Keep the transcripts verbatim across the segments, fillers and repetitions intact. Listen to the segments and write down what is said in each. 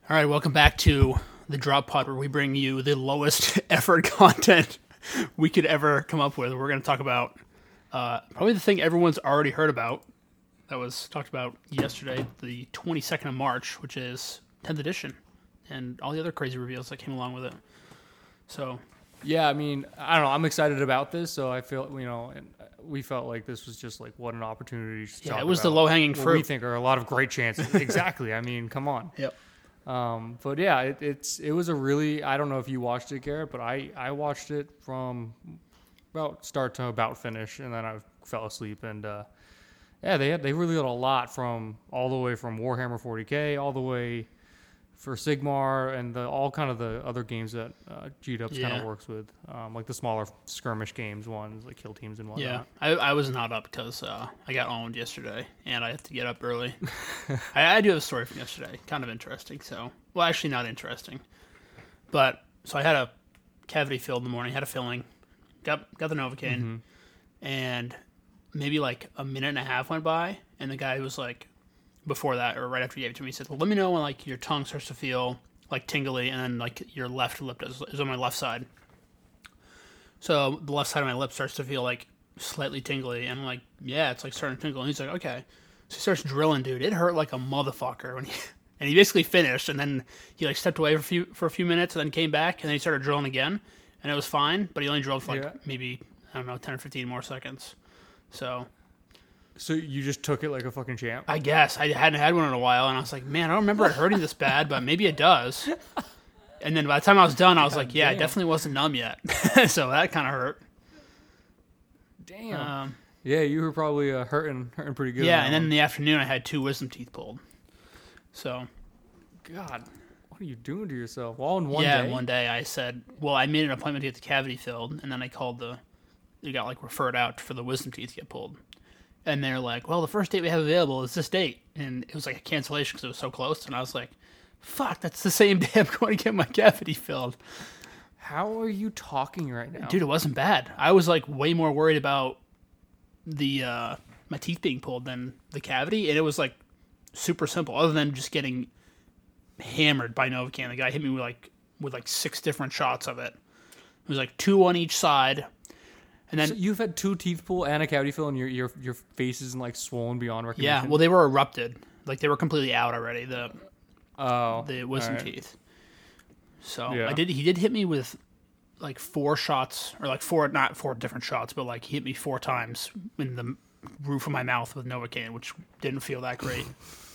All right, welcome back to the Drop Pod, where we bring you the lowest effort content we could ever come up with. We're going to talk about uh, probably the thing everyone's already heard about that was talked about yesterday, the twenty-second of March, which is tenth edition, and all the other crazy reveals that came along with it. So, yeah, I mean, I don't know. I'm excited about this, so I feel, you know, and we felt like this was just like what an opportunity to yeah, talk it was about the low-hanging what fruit. we think are a lot of great chances. Exactly. I mean, come on. Yep. Um, but yeah, it, it's it was a really, I don't know if you watched it, Garrett, but I, I watched it from about start to about finish, and then I fell asleep. And uh, yeah, they had, they really had a lot from all the way from Warhammer forty K all the way for Sigmar and the all kind of the other games that uh, G-Dubs kind Yeah. of works with, um, like the smaller skirmish games ones, like Kill Teams and whatnot. Yeah, I, I was not up because uh, I got owned yesterday, and I had to get up early. I, I do have a story from yesterday, kind of interesting. So, well, actually not interesting, but so I had a cavity filled in the morning, had a filling, got got the Novocaine, Mm-hmm. and maybe like a minute and a half went by, and the guy was like, before that or right after he gave it to me, he said, well, let me know when like your tongue starts to feel like tingly, and then like your left lip is, is on my left side. So the left side of my lip starts to feel like slightly tingly, and I'm like, yeah, it's like starting to tingle. And he's like, okay. So he starts drilling, dude. It hurt like a motherfucker when he, and he basically finished, and then he like stepped away for a few for a few minutes, and then came back, and then he started drilling again, and it was fine, but he only drilled for like Yeah. maybe I don't know ten or fifteen more seconds. So So you just took it like a fucking champ? I guess I hadn't had one in a while, and I was like, man, I don't remember it hurting this bad, but maybe it does. And then by the time I was done, I was God like, yeah, damn. it definitely wasn't numb yet. So that kind of hurt. Damn. Um, Yeah, you were probably uh, hurting hurting pretty good. yeah, on and that then in one. the afternoon, I had two wisdom teeth pulled. So God, what are you doing to yourself? All in one yeah, day? one day I said, well, I made an appointment to get the cavity filled, and then I called the, it got like referred out for the wisdom teeth to get pulled. And they're like, well, the first date we have available is this date. And it was like a cancellation because it was so close. And I was like, fuck, that's the same day I'm going to get my cavity filled. How are you talking right now? Dude, it wasn't bad. I was like way more worried about the uh, my teeth being pulled than the cavity. And it was like super simple, other than just getting hammered by Novocaine. The guy hit me with like with like six different shots of it. It was like two on each side. And then So you've had two teeth pull and a cavity fill, and your your your face is like swollen beyond recognition. yeah, well, they were erupted. Like they were completely out already. The oh, the wisdom all right. teeth. So Yeah. I did. He did hit me with like four shots, or like four, not four different shots, but like he hit me four times in the roof of my mouth with Novocaine, which didn't feel that great.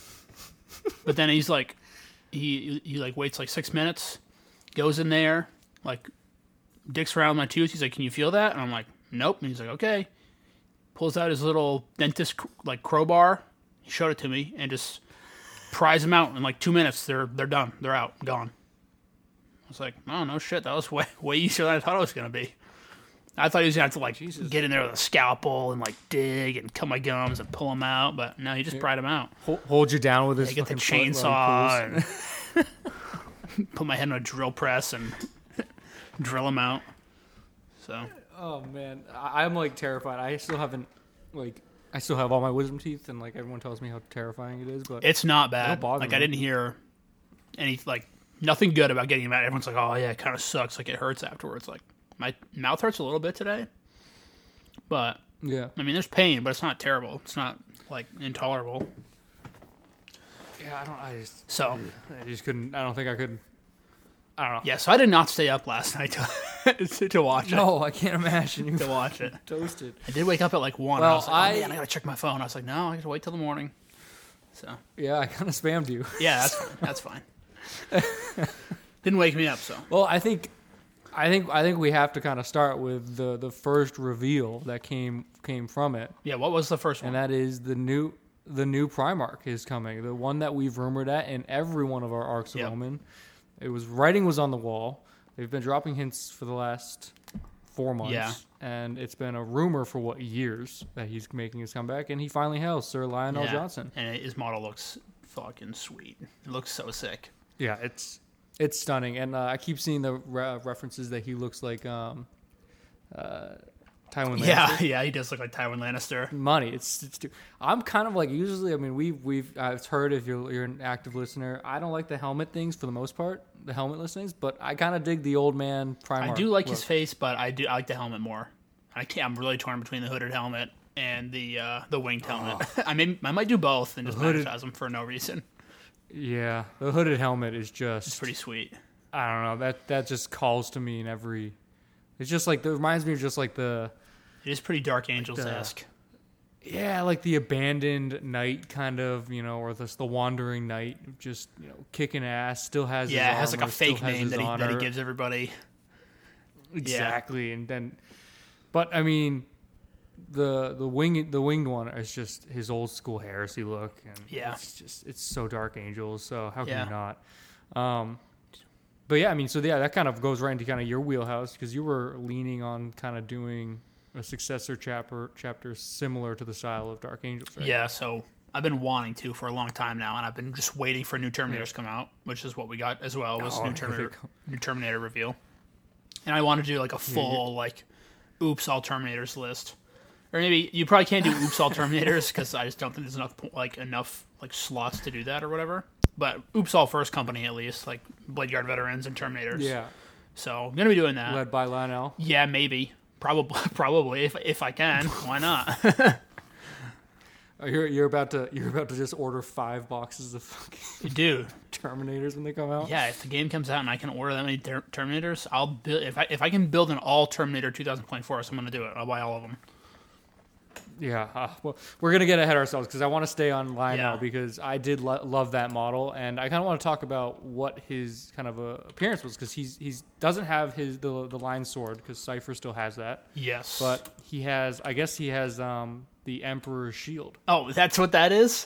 But then he's like, he he like waits like six minutes, goes in there, like dicks around my tooth. He's like, "Can you feel that?" And I'm like, "Nope." And he's like, "Okay." Pulls out his little dentist like crowbar. He showed it to me and just pries them out in like two minutes. They're they're done. They're out, gone. I was like, oh no shit, that was way way easier than I thought it was gonna be. I thought he was gonna have to like Jesus. get in there with a scalpel and like dig and cut my gums and pull them out, but no, he just pried them out. Hold, hold you down with this. I get the fucking foot chainsaw while he and put my head in a drill press and drill them out. So pulls. Oh man, I, I'm like terrified. I still haven't like I still have all my wisdom teeth, and like everyone tells me how terrifying it is. But it's not They bad. don't bother Like I me. didn't hear any like nothing good about getting them out. Everyone's like, oh yeah, it kind of sucks. Like it hurts afterwards. Like my mouth hurts a little bit today, but yeah, I mean, there's pain, but it's not terrible. It's not like intolerable. yeah. I don't. I just So I just couldn't. I don't think I could. I don't know. yeah, so I did not stay up last night to, to watch it. No, I can't imagine you To watch it. toasted. I did wake up at like one. Well, I was like, oh, I- man, I gotta check my phone. I was like, no, I gotta wait till the morning. So Yeah, I kind of spammed you. yeah, that's fine. That's fine. Didn't wake me up, so Well, I think, I think, I think we have to kind of start with the the first reveal that came came from it, yeah. What was the first one? and that is the new the new Primarch is coming, the one that we've rumored at in every one of our arcs of Yep. Omen. It was writing was on the wall. They've been dropping hints for the last four months, Yeah. and it's been a rumor for what years that he's making his comeback, and he finally has Sir Lionel Yeah. Johnson. And his model looks fucking sweet. It looks so sick. Yeah, it's it's stunning, and uh, I keep seeing the re- references that he looks like um, uh, Tywin Lannister. Yeah, yeah, he does look like Tywin Lannister. Money. It's it's. Too, I'm kind of like usually. I mean, we've we've I've heard if you're you're an active listener. I don't like the helmet things for the most part, the helmet listings, but I kind of dig the old man Primarch. I do like look. his face, but I do I like the helmet more. I can't. I'm really torn between the hooded helmet and the uh, the winged helmet. Oh. I mean, I might do both and just monetize them for no reason. Yeah, the hooded helmet is just it's pretty sweet. I don't know, that that just calls to me in every. It's just like it reminds me of just like the. It is pretty Dark Angels esque. Like yeah, like the abandoned knight kind of, you know, or this the wandering knight, just you know, kicking ass. Still has yeah, his it has armor, like a fake name that he, honor. that he gives everybody. Exactly, yeah. And then, but I mean, the the wing the winged one is just his old school heresy look, and yeah, it's just it's so Dark Angels. So how can yeah. you not? Um, but yeah, I mean, so yeah, that kind of goes right into kind of your wheelhouse because you were leaning on kind of doing a successor chapter chapter similar to the style of Dark Angels, right? Yeah, so I've been wanting to for a long time now, and I've been just waiting for new Terminators yeah. to come out, which is what we got as well. Was oh, new Terminator new Terminator reveal, and I want to do like a full yeah, like, oops, all Terminators list, or maybe you probably can't do oops all Terminators because I just don't think there's enough like enough like slots to do that or whatever. But oops all first company at least like Blade Guard veterans and Terminators. Yeah. So I'm gonna be doing that. Led by Lionel. Yeah, maybe. Probably, probably if if I can, why not? you're you're about to you're about to just order five boxes of fucking dude Terminators when they come out. Yeah, if the game comes out and I can order that many ter- Terminators, I'll build. If I if I can build an all Terminator twenty twenty-four, so I'm gonna do it. I'll buy all of them. Yeah, uh, well, we're gonna get ahead of ourselves because I want to stay on Lionel Yeah. because I did lo- love that model, and I kind of want to talk about what his kind of uh, appearance was because he's he's doesn't have his the the line sword because Cypher still has that. Yes, but he has. I guess he has um, the Emperor's shield. Oh, that's what that is.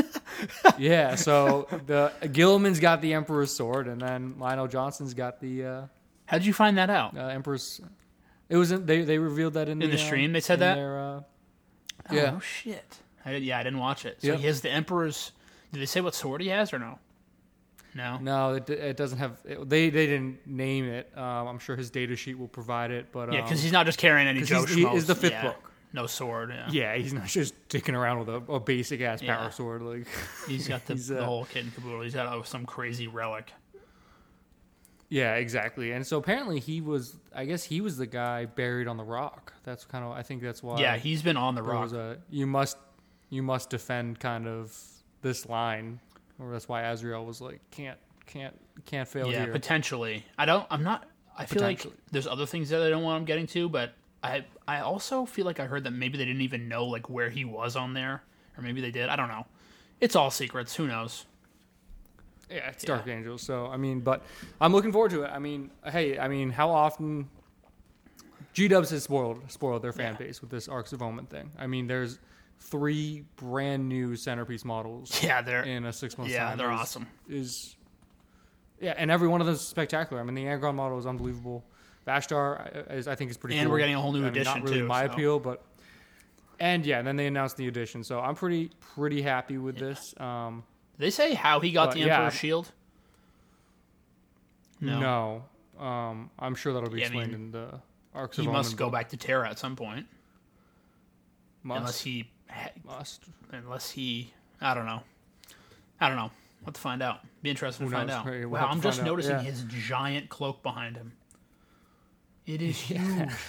Yeah, so the Gilliman's got the Emperor's sword, and then Lionel Johnson's got the. Uh, How'd you find that out? Uh, Emperor's. It was in, they they revealed that in, in the, the stream. Uh, they said that. Their, uh, Oh, yeah. no shit. I did, yeah, I didn't watch it. So Yep. he has the Emperor's. Did they say what sword he has or no? No. No, it, it doesn't have. It, they they didn't name it. Um, I'm sure his data sheet will provide it, but um, Yeah, because he's not just carrying any Joe he's, he Schmoes. is the fifth yeah. book. No sword. Yeah. Yeah, he's not just dicking around with a, a basic ass Yeah. power sword. Like He's got the, he's, uh, the whole kit and caboodle. He's got uh, some crazy relic. Yeah, exactly. And so apparently he was. I guess he was the guy buried on the rock. That's kind of. I think that's why. Yeah, he's been on the there rock. was a you must you must defend kind of this line, or that's why Azrael was like can't can't can't fail Yeah, here. potentially. I don't. I'm not. I feel like Potentially. there's other things that I don't want him getting to, but I I also feel like I heard that maybe they didn't even know like where he was on there, or maybe they did. I don't know. It's all secrets. Who knows? Yeah, it's Yeah. Dark Angels. So I mean, but I'm looking forward to it. I mean, hey, I mean, how often G Dubs has spoiled spoiled their fan Yeah. base with this Arcs of Omen thing. I mean, there's three brand new centerpiece models Yeah, they're in a six month yeah time. they're is, awesome. Is yeah, and every one of them is spectacular. I mean, the Angron model is unbelievable. Vashtar is I think is pretty. And cool. we're getting a whole new I mean, edition not really too, my so. appeal, but and yeah, then they announced the edition. So I'm pretty pretty happy with this. Um, Did they say how he got But, the yeah. Emperor's shield? No. No, um, I'm sure that'll be Yeah, I explained mean, in the Arcs He of must Omen go book. back to Terra at some point, Must, unless he ha- must. unless he. I don't know. I don't know. We'll have to find out. Be interested Who to find knows? out. We'll wow, have to I'm just find out, noticing yeah. his giant cloak behind him. It is huge.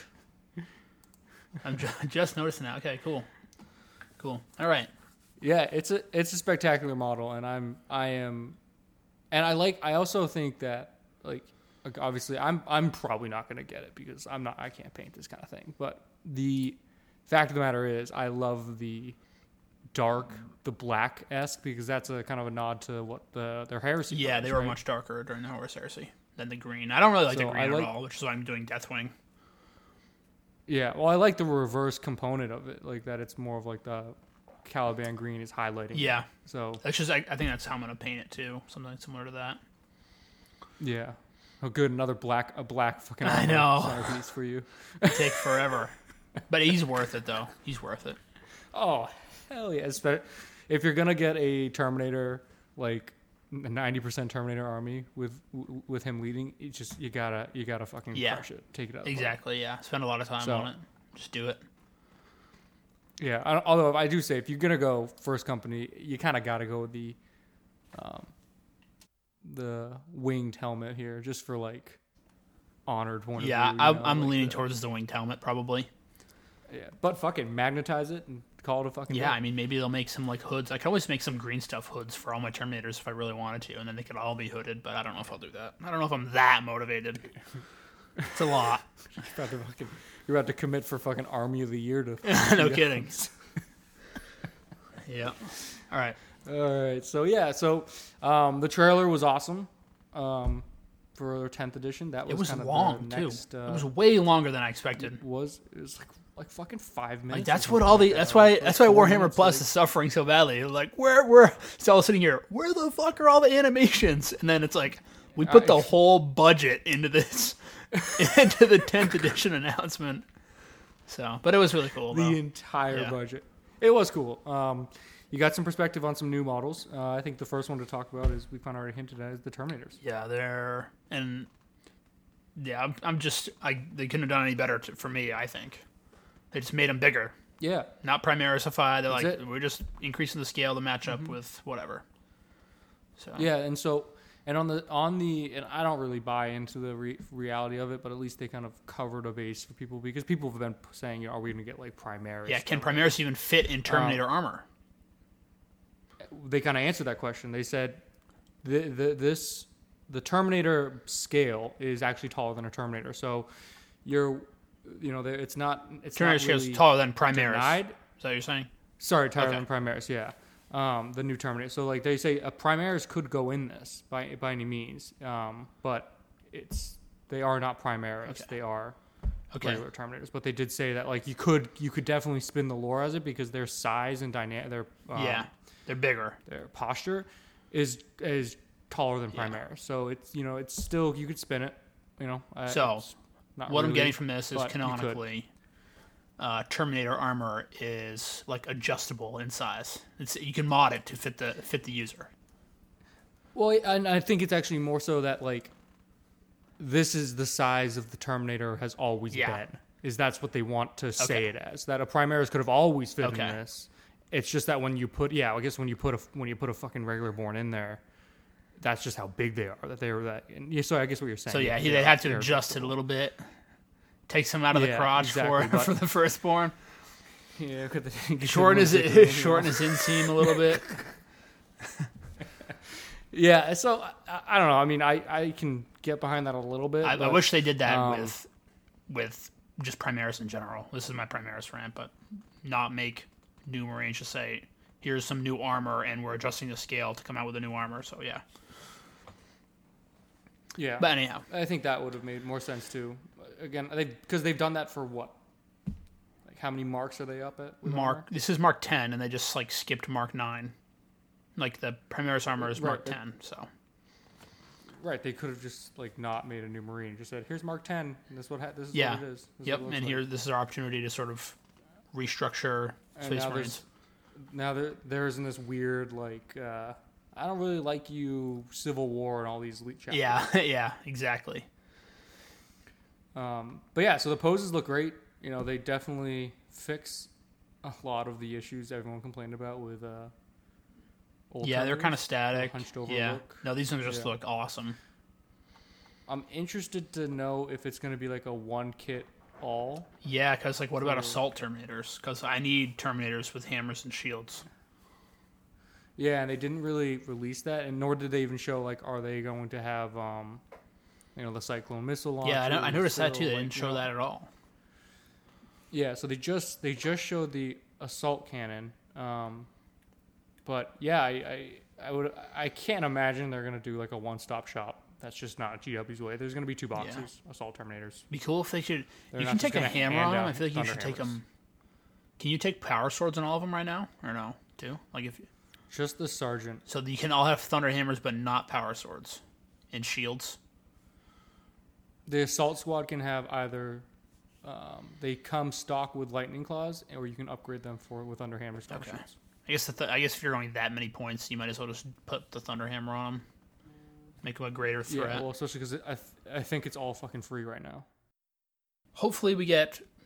I'm ju- just noticing that. Okay, cool, cool. All right. Yeah, it's a it's a spectacular model, and I'm I am, and I like. I also think that like like, obviously I'm I'm probably not going to get it because I'm not I can't paint this kind of thing. But the fact of the matter is, I love the dark, the black esque because that's a kind of a nod to what the their heresy. Yeah, colors, they were right? much darker during the Horus Heresy than the green. I don't really like So the I green like- at all, which is why I'm doing Deathwing. Yeah, well, I like the reverse component of it, like that. It's more of like the Caliban green is highlighting. Yeah, it. So that's just. I, I think that's how I'm gonna paint it too. Something similar to that. yeah. Oh, good. Another black, a black fucking. I armor know. centerpiece for you. It'd take forever, but he's worth it though. He's worth it. Oh hell yeah! Espe- If you're gonna get a Terminator, like a ninety percent Terminator army with w- with him leading, you just you gotta you gotta fucking Yeah. crush it, take it out. of the park. Exactly. Yeah. Spend a lot of time So- on it. Just do it. Yeah, I, although I do say if you're gonna go first company, you kind of got to go with the, um, the winged helmet here, just for like honored point Yeah, of view. I'm, know, I'm like leaning the, towards the winged helmet probably. Yeah, but fucking magnetize it and call it a fucking. Yeah, day. I mean maybe they'll make some like hoods. I could always make some green stuff hoods for all my Terminators if I really wanted to, and then they could all be hooded. But I don't know if I'll do that. I don't know if I'm that motivated. It's a lot. You're about to fucking, you're about to commit for fucking Army of the Year to. No kidding. Yeah. All right. All right. So yeah. So um, the trailer was awesome. Um, for tenth edition, that was It was kind of long the too. next, uh, It was way longer than I expected. It was. It was like like fucking five minutes. Like that's or what something all the like that's that, why like that's why four Warhammer minutes, Plus like- is suffering so badly. Like where where it's all sitting here. Where the fuck are all the animations? And then it's like we put the I- whole budget into this into the tenth edition announcement. So, but it was really cool. the Though. entire Yeah. budget. It was cool. Um, you got some perspective on some new models. Uh, I think the first one to talk about is we kind of already hinted at is the Terminators. Yeah, they're and yeah, I'm, I'm just I they couldn't have done any better to, for me. I think they just made them bigger, Yeah, not Primarisify. They're That's like it. we're just increasing the scale to match up with whatever. So yeah, and so and on the on the and I don't really buy into the re- reality of it, but at least they kind of covered a base for people because people have been saying, you know, are we going to get like Primaris? yeah, can stuff? Primaris even fit in Terminator armor? They kind of answered that question. They said the, the this the Terminator scale is actually taller than a Terminator. So you're you know there- it's not it's Terminator not scale really is taller than Primaris. denied. Is that what you're saying? Sorry, taller Okay. than Primaris. Yeah, um, the new Terminator. So like they say, a Primaris could go in this by by any means, um, but it's they are not Primaris. Okay. They are Okay. regular Terminators. But they did say that like you could you could definitely spin the lore as it because their size and dynamic their um, Yeah, they're bigger. their posture is is taller than Yeah. Primaris. So it's you know it's still you could spin it. You know. Uh, So, it's not What I'm really, getting from this is but you could. canonically, uh, Terminator armor is like adjustable in size. It's you can mod it to fit the fit the user. Well, and I think it's actually more so that like this is the size of the Terminator has always Yeah. been. Is that's what they want to say Okay. it as? That a Primaris could have always fit Okay. in this. It's just that when you put yeah, I guess when you put a when you put a fucking regular born in there, that's just how big they are. That they were that. And yeah, so I guess what you're saying. So yeah, he, they're- they had to they're adjust it a little bit. Take some out of the Yeah, crotch exactly, for but- for the firstborn. Yeah, could they- could Shorten his they take it shorten his inseam a little bit. Yeah, so I, I don't know. I mean, I, I can get behind that a little bit. I, I but, wish they did that um, with with just Primaris in general. This is my Primaris rant, but not make new Marines just say, here's some new armor and we're adjusting the scale to come out with a new armor. So yeah. Yeah, But anyhow. I think that would have made more sense too. Again, because they've done that for what? Like, how many marks are they up at? with Mark armor? this is Mark ten and they just like skipped Mark nine. Like the Primaris armor is Mark Right, ten, so Right, they could have just like not made a new Marine. Just said, "Here's Mark ten. And this what ha- this is yeah. what it is." This is Yep, what it looks and like." here this is our opportunity to sort of restructure And Space now Marines. there's now there there's in this weird like uh, I don't really like you Civil War and all these elite chapters. Yeah, yeah, exactly. Um, but yeah, so the poses look great. You know, they definitely fix a lot of the issues everyone complained about with uh, old Yeah, they're Terminators. kind of static. hunched over Yeah. look. No, these ones just Yeah. look awesome. I'm interested to know if it's going to be like a one kit all. Yeah, because like, what about So- assault Terminators? Because I need Terminators with hammers and shields. Yeah, and they didn't really release that, and nor did they even show like, are they going to have, um, you know, the Cyclone missile launcher? Yeah, I, know, I noticed that too. They like, didn't you show know- that at all. Yeah, so they just they just showed the assault cannon, um, but yeah, I, I I would I can't imagine they're gonna do like a one stop shop. That's just not G W's way. There's gonna be two boxes, assault Terminators. Be cool if they should. They're you not can just take a gonna hammer hand on them. out I feel like you should thunder take hammers. them. Can you take power swords on all of them right now, or no? Too like if Just the sergeant. so you can all have thunder hammers, but not power swords and shields. The assault squad can have either. Um, they come stock with lightning claws, or you can upgrade them for with underhammer stock Okay. shields. I guess the th- I guess if you're going that many points, you might as well just put the thunder hammer on them. Make them a greater threat. Yeah, well, especially because I th- I think it's all fucking free right now. Hopefully we get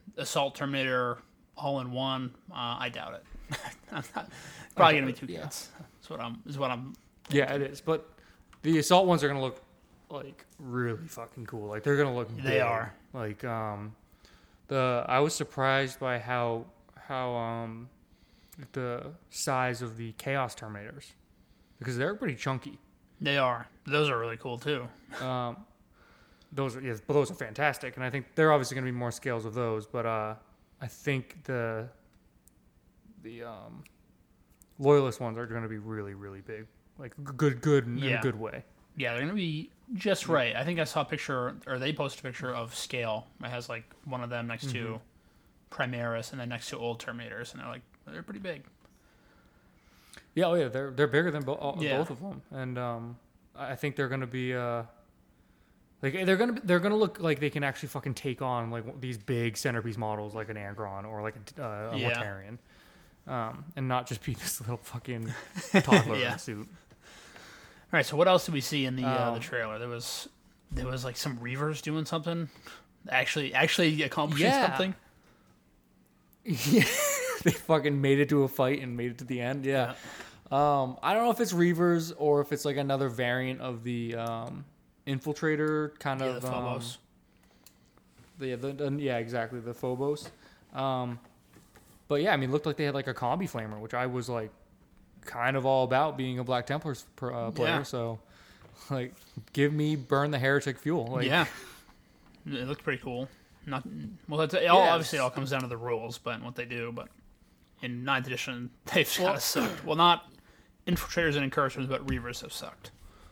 Assault Terminator all in one. Uh, I doubt it. I'm not, probably gonna be two Yeah. kids. That's what I'm. Is what I'm. Yeah, it is. But the assault ones are gonna look like really fucking cool. Like they're gonna look. They big. are. Like um, the I was surprised by how how um the size of the Chaos Terminators because they're pretty chunky. They are. Those are really cool too. Um, those are yeah, but those are fantastic, and I think there are obviously going to be more scales of those. But uh, I think the the um, loyalist ones are going to be really, really big, like g- good, good in Yeah. a good way. Yeah, they're gonna be just right. I think I saw a picture, or they posted a picture of scale. It has like one of them next to Primaris, and then next to old Terminators, and they're like they're pretty big. Yeah, oh yeah, they're they're bigger than bo- all, Yeah. both of them, and um, I think they're going to be uh, like they're gonna be, they're gonna look like they can actually fucking take on like these big centerpiece models like an Angron or like a, uh, a Yeah. Mortarion, um, and not just be this little fucking toddler Yeah. in a suit. All right, so what else did we see in the uh, Um, the trailer? There was there was like some Reavers doing something, actually actually accomplishing Yeah. something. Yeah, they fucking made it to a fight and made it to the end. Yeah. Um, I don't know if it's Reavers or if it's like another variant of the um, Infiltrator kind Yeah, of. the Phobos. Um, the, yeah, the, the, yeah, exactly the Phobos. Um, but yeah, I mean, it looked like they had like a combi flamer, which I was like kind of all about being a Black Templars per, uh, player. Yeah. So, like, give me burn the heretic fuel. Like, Yeah, it looked pretty cool. Not well. That's, it all, Yeah, obviously, it all it's- comes down to the rules, but what they do. But in ninth edition, they've Well- kind of sucked. Well, not infiltrators and incursions, but Reavers have sucked.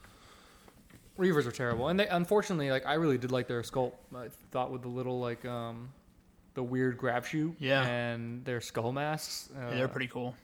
Reavers are terrible, and they unfortunately, like, I really did like their sculpt. I thought with the little like um, the weird grab shoot, Yeah. and their skull masks. Uh, Yeah, they're pretty cool.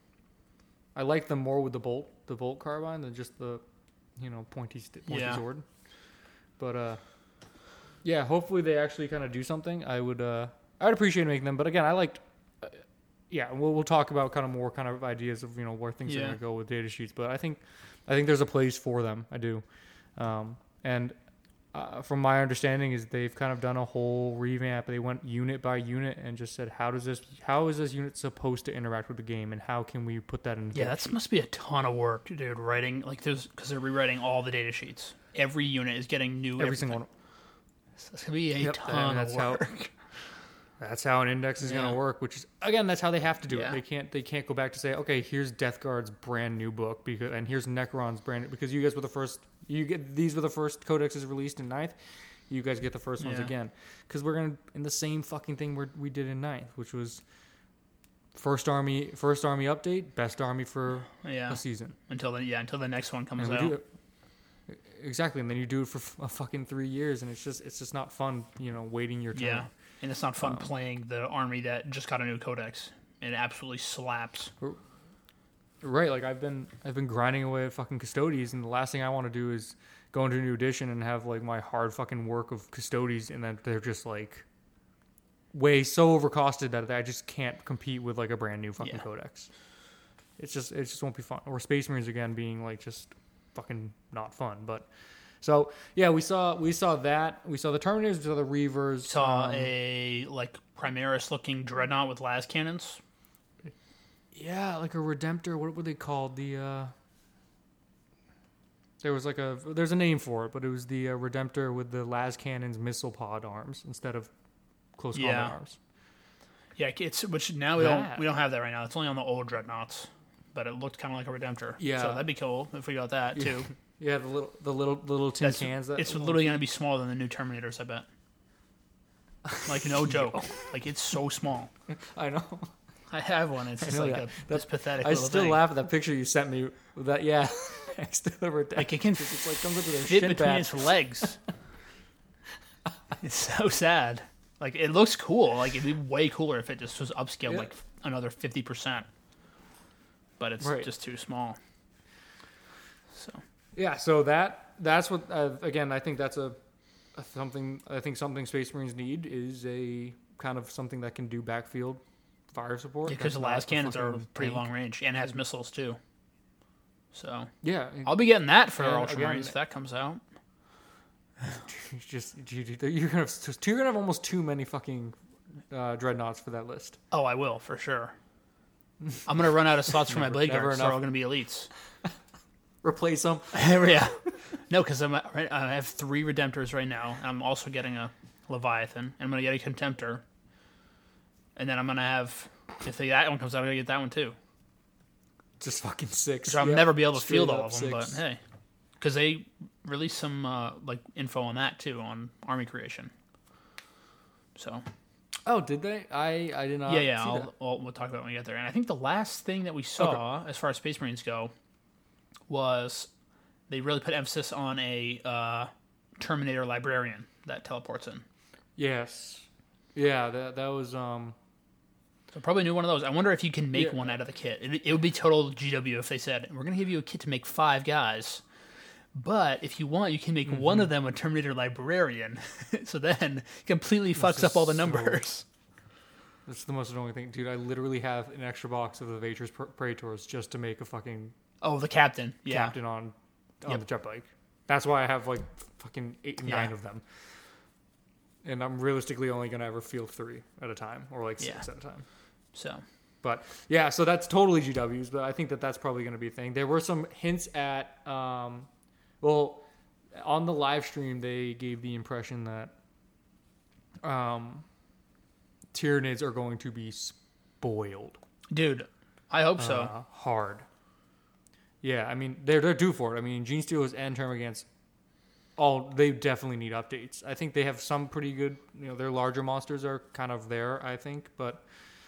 I like them more with the bolt, the bolt carbine than just the, you know, pointy st- pointy Yeah. sword. But uh, yeah, hopefully they actually kind of do something. I would uh, I would appreciate making them, but again, I liked. Uh, yeah, we'll we'll talk about kind of more kind of ideas of you know where things are Yeah. going to go with data sheets, but I think I think there's a place for them. I do. Um, and uh, from my understanding is they've kind of done a whole revamp. They went unit by unit and just said, how does this, how is this unit supposed to interact with the game, and how can we put that in? the Yeah, data that sheet? must be a ton of work, dude. Writing like there's because they're rewriting all the data sheets. Every unit is getting new. every everything. single one. That's gonna be a Yep, ton I mean, of that's how- work. That's how an index is going Yeah. to work. Which is again, that's how they have to do Yeah. it. They can't they can't go back to say, okay, here's Death Guard's brand new book because and here's Necron's brand because you guys were the first. You get these were the first codexes released in ninth. You guys get the first ones Yeah. again because we're gonna in the same fucking thing we we did in ninth, which was first army first army update, best army for Yeah, a season. until the yeah until the next one comes And we out. do it exactly, and then you do it for f- a fucking three years, and it's just it's just not fun, you know, waiting your turn. Yeah, and it's not fun Um, playing the army that just got a new codex. It absolutely slaps. Right, like I've been I've been grinding away at fucking Custodes, and the last thing I want to do is go into a new edition and have like my hard fucking work of Custodes, and then they're just like way so overcosted that I just can't compete with like a brand new fucking Yeah. codex. It's just it just won't be fun. Or Space Marines again being like just fucking not fun. But so yeah, we saw we saw that we saw the Terminators, we saw the Reavers, Saw um, a like Primaris looking dreadnought with las cannons. yeah, like a Redemptor. What were they called? The uh, there was like a there's a name for it, but it was the uh, Redemptor with the las cannons missile pod arms instead of close combat Yeah. arms. Yeah, it's which now we don't That. we don't have that right now. It's only on the old dreadnoughts, but it looked kind of like a Redemptor. Yeah. so that'd be cool if we got that Yeah. too. Yeah, the little the little little tin That's- cans. That it's literally gonna be smaller than the new Terminators. I bet. Like no joke. Like it's so small. I know. I have one. It's I just know like that. a That's- this pathetic. I little still thing. laugh at that picture you sent me. With that yeah, next to the Redemptor. Like it can It's like comes up with a fit shin between pad. its legs. It's so sad. Like it looks cool. Like it'd be way cooler if it just was upscaled Yeah. like another fifty percent. But it's Right. just too small. So Yeah, so that that's what uh, again I think that's a, a something I think something Space Marines need is a kind of something that can do backfield fire support. yeah, because That's the not las cannons are fucking pretty tank. long range and has missiles too. So Yeah, I'll be getting that for And Ultramarines again- if that comes out. it's just you- you're gonna have, you're gonna have almost too many fucking uh, dreadnoughts for that list. Oh, I will for sure. I'm gonna run out of slots for my blade never guards. So they're enough. all gonna be elites. Replace them. Yeah. No, because I'm at- right, I have three Redemptors right now. I'm also getting a Leviathan, and I'm gonna get a Contemptor, and then I'm gonna have if the, that one comes out, I'm gonna get that one too. Just fucking six. So I'll Yep. never be able to Straight field all up of them, six. but hey, because they released some uh, like info on that too on army creation. So Oh, did they? I I did not. yeah, yeah, see I'll, that. I'll, we'll talk about it when we get there. And I think the last thing that we saw as far as Space Marines go was they really put emphasis on a uh, Terminator librarian that teleports in. Yes. Yeah, that that was um. So probably new one of those. I wonder if you can make Yeah. one out of the kit. It, it would be total G W if they said, we're going to give you a kit to make five guys. But if you want, you can make one of them a Terminator librarian. So then it completely fucks is up all the so- numbers. That's the most annoying thing, dude. I literally have an extra box of the Vatrus Pr- Praetors just to make a fucking Oh, the captain. Yeah. captain on on Yep. the jet bike. That's why I have like fucking eight, Yeah. nine of them. And I'm realistically only gonna ever field three at a time, or like six Yeah. at a time. So, But yeah, so that's totally G Ws. But I think that that's probably going to be a thing. There were some hints at, um, well, on the live stream they gave the impression that um, Tyranids are going to be spoiled dude, I hope so. uh, hard. Yeah, I mean they're they're due for it. I mean Gene Stealers and Termagants, all they definitely need updates. I think they have some pretty good. You know, their larger monsters are kind of there. I think, but.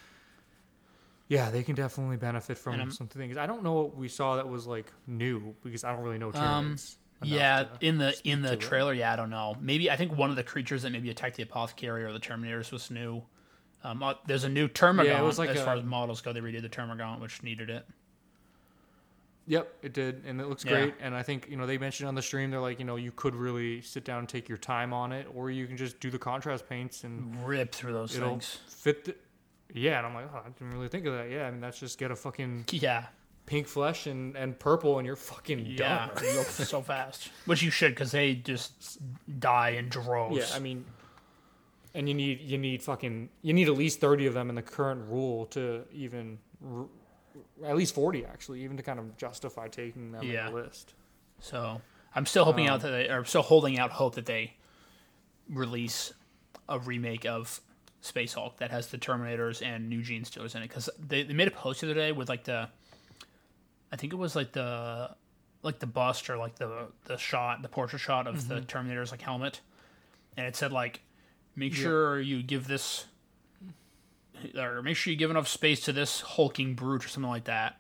Yeah, they can definitely benefit And I'm- from some things. I don't know what we saw that was like new because I don't really know Um, Tyranids. Yeah, enough to in the speak in the to it. trailer, yeah, I don't know. Maybe I think one of the creatures that maybe attacked the apothecary or the Terminators was new. Um, uh, there's a new Termagant. Yeah, it was like as a- far as models go, they redid the Termagant, which needed it. Yep, it did, and it looks Yeah. great. And I think you know they mentioned on the stream they're like you know you could really sit down and take your time on it, or you can just do the contrast paints and Rip through those it'll things. fit. The, yeah, and I'm like, oh, I didn't really think of that. Yeah, I mean that's just get a fucking Yeah, pink flesh and, and purple, and you're fucking yeah, done. they go so fast. Which you should, because they just die in droves. Yeah, I mean, and you need you need fucking you need at least thirty of them in the current rule to even r- at least forty actually, even to kind of justify taking them Yeah. in the list. So I'm still hoping Um, out that they are still holding out hope that they release a remake of Space Hulk that has the Terminators and new Gene Stealers in it, because they, they made a post the other day with like the, I think it was like the, like the bust or like the the shot, the portrait shot of the Terminator's like helmet, and it said like, make Yeah. sure you give this, or make sure you give enough space to this hulking brute or something like that.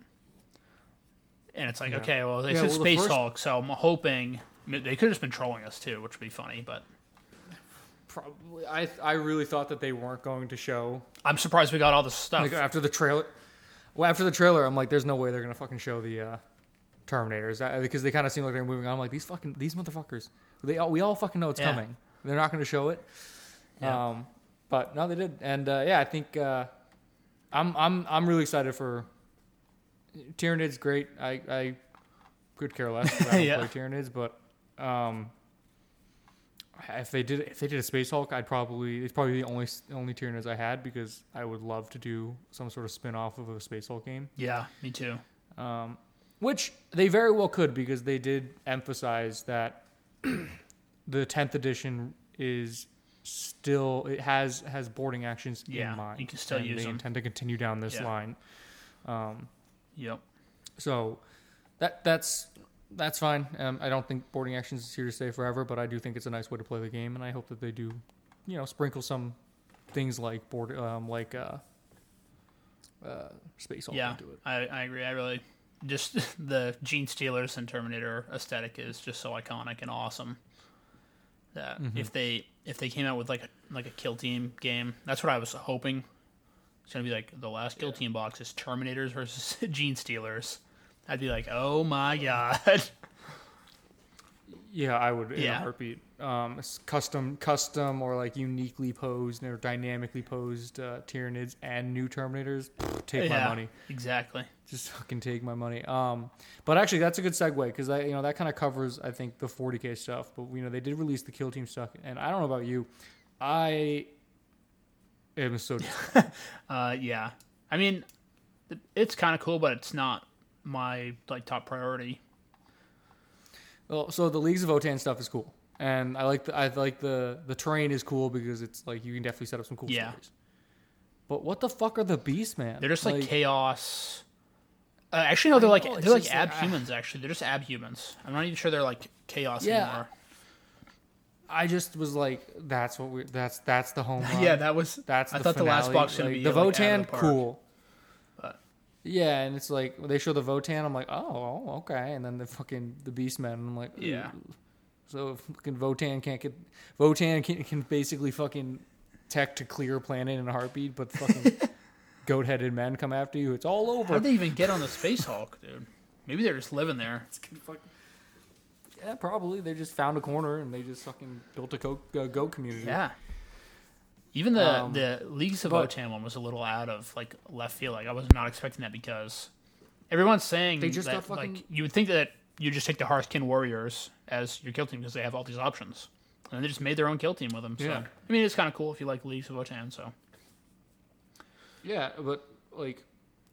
And it's like, Yeah. okay, well, they Yeah, said well, the Space first- Hulk, so I'm hoping they could have just been trolling us too, which would be funny. But Probably, I I really thought that they weren't going to show I'm surprised we got all this stuff. like after the trailer. Well, after the trailer, I'm like, there's no way they're gonna fucking show the uh, Terminators I, because they kind of seem like they're moving on. I'm like, these fucking these motherfuckers. They all we all fucking know it's Yeah. coming. They're not gonna show it. Yeah. Um, but no, they did, and uh, yeah, I think uh, I'm I'm I'm really excited for Tyranids. Great. I I could care less. 'Cause I don't Yeah. play Tyranids, but um, if they did if they did a Space Hulk, I'd probably it's probably the only only Tyranids I had because I would love to do some sort of spin off of a Space Hulk game. Yeah, me too. Um, which they very well could because they did emphasize that the tenth edition is still it has has boarding actions Yeah, in mind. you can still and use they them. intend to continue down this Yeah. line. Um, Yep. so that that's that's fine. Um, I don't think boarding actions is here to stay forever, but I do think it's a nice way to play the game, and I hope that they do, you know, sprinkle some things like board um, like uh, uh, Space Hulk Yeah, into it. I, I agree. I really just the Gene Stealers and Terminator aesthetic is just so iconic and awesome. That Mm-hmm. if they if they came out with like a like a Kill Team game, that's what I was hoping. It's gonna be like the last Kill Team box is Terminators versus Gene Stealers. I'd be like, oh my god. Yeah, I would in Yeah. a heartbeat. Um, s- custom, custom, or like uniquely posed or dynamically posed uh, Tyranids and new Terminators. Pfft, take my Yeah, money. Exactly. Just fucking take my money. Um, but actually, that's a good segue because I, you know, that kind of covers I think the forty K stuff. But you know, they did release the Kill Team stuff, and I don't know about you, I It was so. uh, yeah. I mean, it- it's kind of cool, but it's not my like top priority. Well, so the Leagues of Votann stuff is cool, and I like the I like the the terrain is cool because it's like you can definitely set up some cool Yeah. stories. But what the fuck are the beasts, man? They're just like, chaos. Uh, actually, no, they're I like know, it's they're like just ab like, humans. Actually, they're just ab humans. I'm not even sure they're like chaos Yeah. anymore. I just was like, that's what we. That's that's the home run. Yeah, that was. That's I the thought the last finale. box was gonna Like, be the like, out of Votann, the park. cool. But Yeah, and it's like when they show the Votann, I'm like, oh, oh, okay, and then the fucking the Beastmen, I'm like, ooh. Yeah. So if fucking Votann can't get Votann can, can basically fucking tech to clear a planet in a heartbeat, but fucking goat-headed men come after you. It's all over. how'd they even get on the Space Hulk, dude? Maybe they're just living there. Yeah, probably they just found a corner and they just fucking built a goat, uh, goat community. Yeah. Even the Um, the Leagues of but- Votann one was a little out of like left field. Like I was not expecting that because everyone's saying They just that got fucking- like you would think that you just take the Hearthkin Warriors as your kill team because they have all these options, and they just made their own kill team with them. So Yeah. I mean, it's kind of cool if you like Leagues of Votann. So Yeah, but like,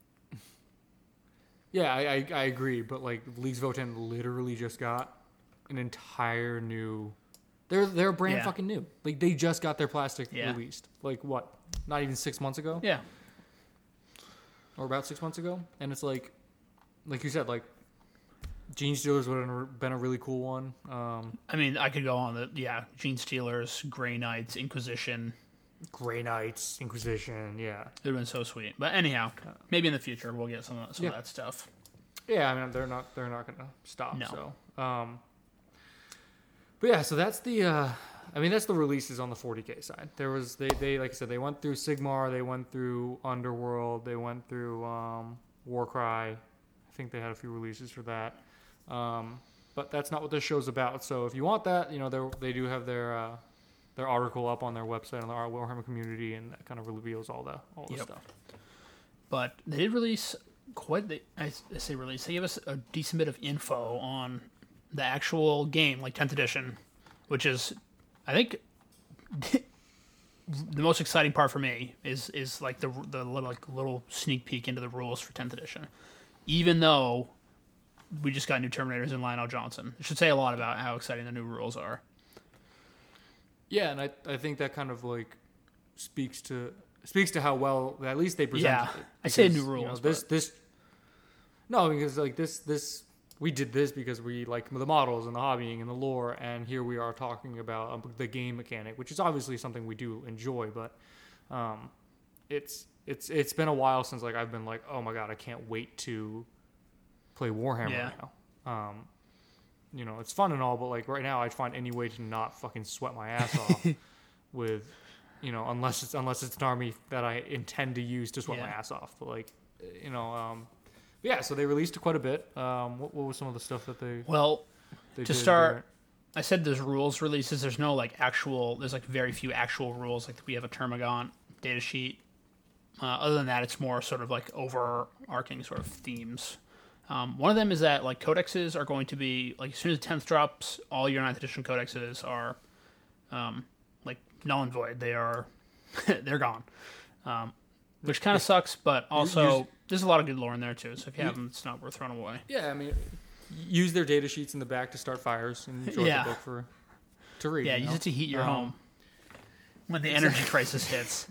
yeah, I, I I agree. But like, Leagues of Votann literally just got an entire new. They're they're brand Yeah. fucking new. Like they just got their plastic Yeah. released. Like what? Not even six months ago, yeah, or about six months ago. And it's like, like you said, like, Gene Stealers would have been a really cool one. Um, I mean, I could go on the yeah, Gene Stealers, Grey Knights, Inquisition. Grey Knights, Inquisition, yeah, It would have been so sweet. But anyhow, maybe in the future we'll get some of, some Yeah. of that stuff. yeah. I mean, they're not they're not gonna stop. No. So, um, but yeah, so that's the. Uh, I mean, that's the releases on the forty K side. There was they they like I said they went through Sigmar, they went through Underworld, they went through um, Warcry. I think they had a few releases for that. Um, but that's not what this show's about. So if you want that, you know, they they do have their uh, their article up on their website on the Warhammer community, and that kind of reveals all the all the Yep. stuff. But they did release quite the I I say release. They gave us a decent bit of info on the actual game, like tenth edition, which is I think the most exciting part for me is is like the the little like little sneak peek into the rules for tenth edition. Even though we just got new Terminators and Lionel Johnson, it should say a lot about how exciting the new rules are. Yeah, and I I think that kind of like speaks to speaks to how well at least they presented Yeah, it. I say Because, new you know, rules, this but- this no, because like this this we did this because we like the models and the hobbying and the lore, and here we are talking about um, the game mechanic, which is obviously something we do enjoy, but um, it's it's it's been a while since like I've been like, oh my god, I can't wait to play Warhammer Yeah. now. Um, you know, it's fun and all, but like right now, I'd find any way to not fucking sweat my ass off with, you know, unless it's unless it's an army that I intend to use to sweat my Yeah. ass off. But like, you know, um, yeah. So they released quite a bit. Um, what, what was some of the stuff that they Well, they to did start, there? I said there's rules releases. There's no like actual. There's like very few actual rules. Like we have a Termagant data sheet. Uh, other than that, it's more sort of like overarching sort of themes. Um, one of them is that like codexes are going to be like as soon as tenth drops, all your ninth edition codexes are um, like null and void. They are they're gone, um, which kind of sucks. But also, use- there's a lot of good lore in there too. So if you have them, it's not worth throwing away. Yeah, I mean, use their data sheets in the back to start fires and enjoy Yeah. the book for to read. Yeah, you use know? it to heat your Um, home when the energy crisis hits.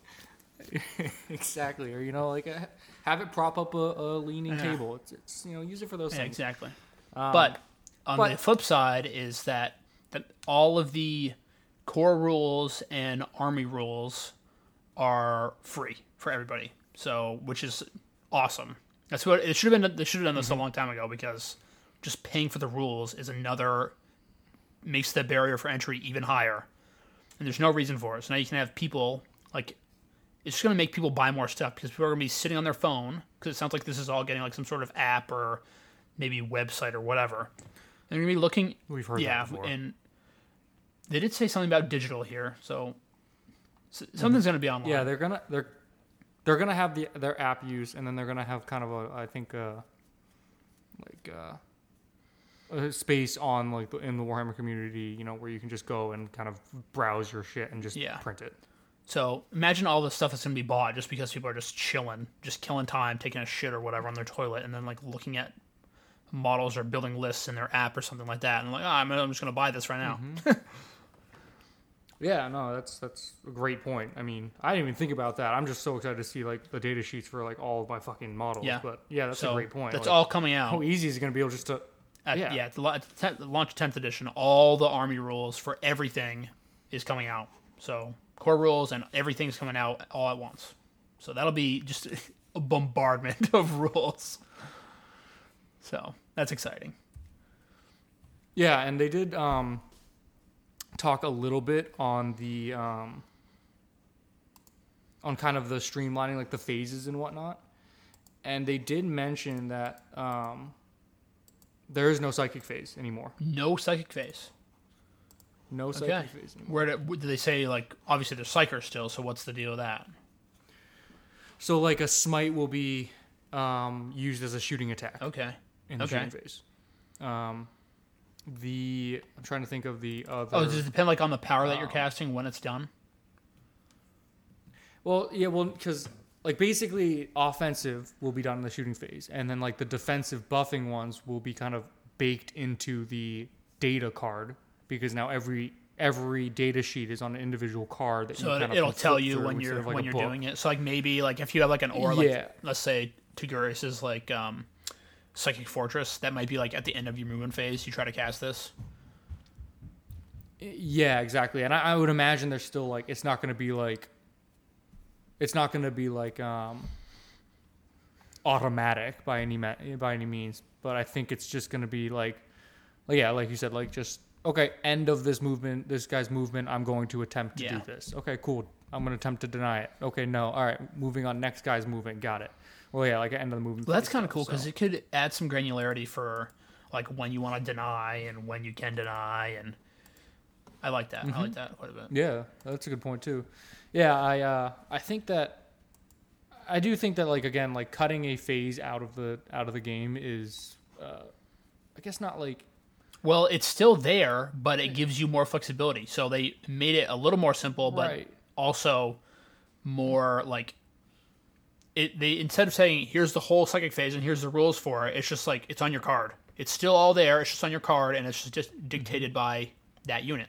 exactly, or you know, like a, have it prop up a, a leaning Yeah. table. It's, it's you know, use it for those Yeah, things. exactly. Um, But on but- the flip side is that that all of the core rules and army rules are free for everybody. So, which is awesome. That's what it should have been. They should have done this Mm-hmm. a long time ago because just paying for the rules is another makes the barrier for entry even higher, and there's no reason for it. So now you can have people like it's just going to make people buy more stuff because people are going to be sitting on their phone because it sounds like this is all getting like some sort of app or maybe website or whatever. And they're going to be looking. We've heard yeah, that before. and they did say something about digital here, so s- something's going to be online. Yeah, they're gonna they're they're gonna have the their app use, and then they're gonna have kind of a I think uh like uh, a space on like the, in the Warhammer community, you know, where you can just go and kind of browse your shit and just Yeah. print it. So imagine all the stuff that's going to be bought just because people are just chilling, just killing time, taking a shit or whatever on their toilet, and then like looking at models or building lists in their app or something like that, and like, oh, I'm, I'm just going to buy this right now. Mm-hmm. Yeah, no, that's that's a great point. I mean, I didn't even think about that. I'm just so excited to see like the data sheets for like all of my fucking models. Yeah. But yeah, that's So a great point. that's Like, all coming out. how easy is it going to be able just to? At, yeah. yeah, at the, la- at the tenth, launch tenth edition, all the army rules for everything is coming out. So core rules and everything's coming out all at once. So that'll be just a bombardment of rules. So that's exciting. Yeah, and they did um, talk a little bit on the um, on kind of the streamlining, like the phases and whatnot. And they did mention that um, there is no psychic phase anymore. No psychic phase. No psychic Okay. phase anymore. Where did, did they say, like, obviously there's psychers still, so what's the deal with that? So like a smite will be um, used as a shooting attack Okay. in the okay. shooting phase. Um, the I'm trying to think of the other. Oh, does it depend, like, on the power that you're Um, casting when it's done? Well, yeah, well, because like basically offensive will be done in the shooting phase, and then like the defensive buffing ones will be kind of baked into the data card because now every every data sheet is on an individual card that So you kind it, it'll of tell flip you through when instead you're of, like, when a you're book. doing it. So like maybe like if you have like an aura, like Yeah. let's say Tuguris is like um, Psychic Fortress, that might be like at the end of your movement phase. You try to cast this. Yeah, exactly. And I, I would imagine there's still like it's not going to be like it's not going to be like um, automatic by any ma- by any means, but I think it's just going to be like, like yeah, like you said, like just okay, end of this movement, this guy's movement. I'm going to attempt to Yeah. do this. Okay, cool. I'm going to attempt to deny it. Okay, no. All right, moving on. Next guy's movement. Got it. Well, yeah, like end of the movement. Well, that's phase kind of stuff, cool because so. it could add some granularity for like when you want to deny and when you can deny, and I like that. I like that quite a bit. Yeah, that's a good point too. Yeah, I uh, I think that I do think that like again like cutting a phase out of the out of the game is uh, I guess not like Well, it's still there, but it gives you more flexibility. So they made it a little more simple, but Right. also more like it. They instead of saying here's the whole psychic phase and here's the rules for it, it's just like it's on your card. It's still all there. It's just on your card, and it's just dictated by that unit.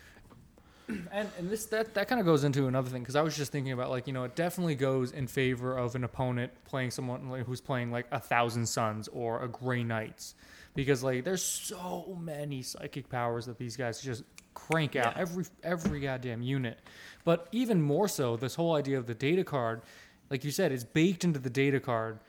and and this that that kind of goes into another thing because I was just thinking about like you know it definitely goes in favor of an opponent playing someone like, who's playing like a Thousand Suns or a Grey Knights because like there's so many psychic powers that these guys just crank out Yeah. every every goddamn unit. But even more so, this whole idea of the data card, like you said, is baked into the data card.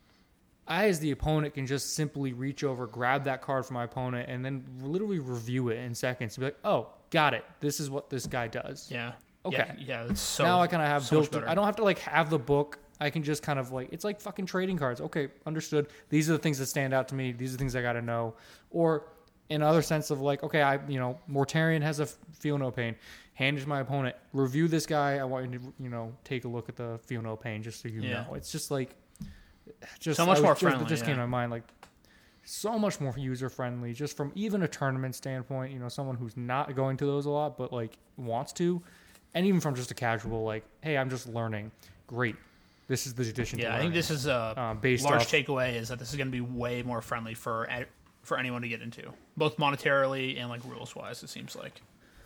I, as the opponent, can just simply reach over, grab that card from my opponent, and then literally review it in seconds. Be like, oh, got it. This is what this guy does. Yeah. Okay. Yeah. Yeah. It's so now I kind of have so much built. better. I don't have to like have the book. I can just kind of like it's like fucking trading cards. Okay, understood. These are the things that stand out to me. These are the things I got to know. Or in other sense of like, okay, I you know, Mortarion has a f- feel no pain. Hand it to my opponent. Review this guy. I want you to you know take a look at the feel no pain just so you Yeah. know. It's just like just So much I was more just, friendly, It just came yeah. to my mind like so much more user friendly. Just from even a tournament standpoint, you know, someone who's not going to those a lot but like wants to, and even from just a casual like, hey, I'm just learning. Great. This is the addition. Yeah, to I think learning. this is a Um, based large off- takeaway is that this is going to be way more friendly for a- for anyone to get into, both monetarily and like rules wise. It seems like.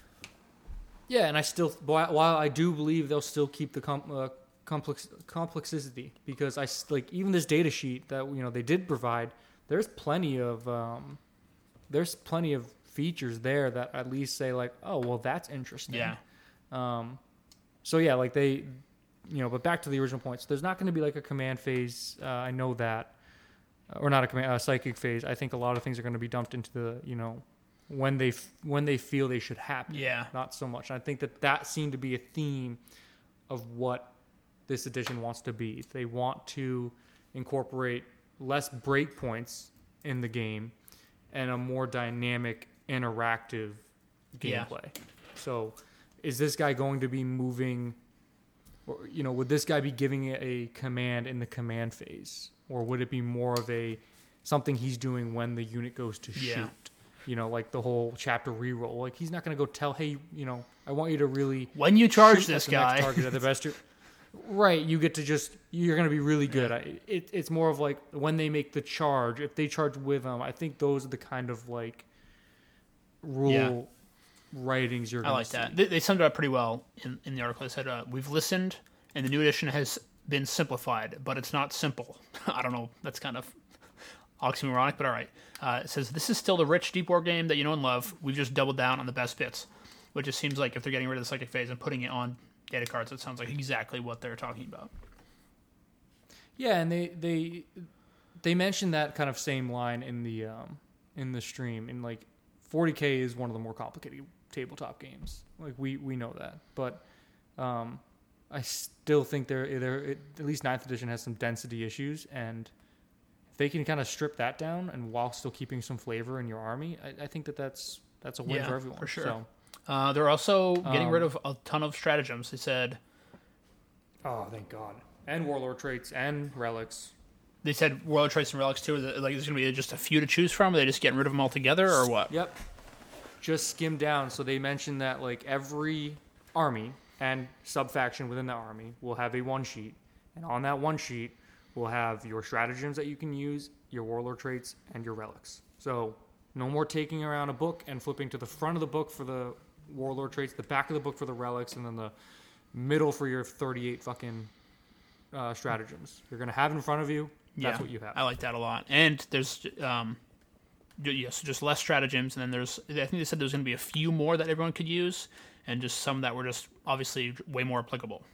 Yeah, and I still, while while I do believe they'll still keep the com, uh, complex complexity because I s- like even this data sheet that you know they did provide. There's plenty of um, there's plenty of features there that at least say like, oh well, that's interesting. Yeah. Um, so yeah, like they, you know, but back to the original points. There's not going to be like a command phase. Uh, I know that, uh, or not a command, uh, psychic phase. I think a lot of things are going to be dumped into the, you know, when they f- when they feel they should happen. Yeah. Not so much. I think that that seemed to be a theme of what this edition wants to be. They want to incorporate less breakpoints in the game and a more dynamic, interactive Yeah. gameplay. So, is this guy going to be moving, or you know, would this guy be giving it a command in the command phase, or would it be more of a something he's doing when the unit goes to Yeah. shoot? you know, like the whole chapter reroll. Like he's not going to go tell, hey, you know, I want you to really when you charge shoot this at the guy, next target at the best. Right, you get to just you're going to be really good. Yeah. I, it, it's more of like when they make the charge. If they charge with them, I think those are the kind of like rule Yeah. writings you're. I Gonna like see. that. They, they summed it up pretty well in, in the article. They said, uh, we've listened, and the new edition has been simplified, but it's not simple. I don't know. That's kind of oxymoronic, but all right. Uh, it says, this is still the rich, deep war game that you know and love. We've just doubled down on the best bits, which it seems like if they're getting rid of the psychic phase and putting it on data cards, it sounds like exactly what they're talking about. Yeah, and they they they mentioned that kind of same line in the um, in the stream. In like forty K is one of the more complicated tabletop games. Like we, we know that, but um, I still think they're they're it, at least ninth edition has some density issues, and if they can kind of strip that down and while still keeping some flavor in your army, I, I think that that's that's a win Yeah, for everyone. for sure. So, Uh, they're also getting Um, rid of a ton of stratagems. They said oh, thank God. And warlord traits and relics. they said Warlord Traits and Relics too. Like there's going to be just a few to choose from. Are they just getting rid of them altogether, or what? Yep. Just skim down. So they mentioned that like every army and subfaction within the army will have a one sheet, and on that one sheet will have your stratagems that you can use, your warlord traits, and your relics. So no more taking around a book and flipping to the front of the book for the warlord traits, the back of the book for the relics, and then the middle for your thirty-eight fucking uh, stratagems. You're gonna have in front of you. That's Yeah, what you have. I like that a lot. And there's um, yes, just less stratagems, and then there's I think they said there's going to be a few more that everyone could use, and just some that were just obviously way more applicable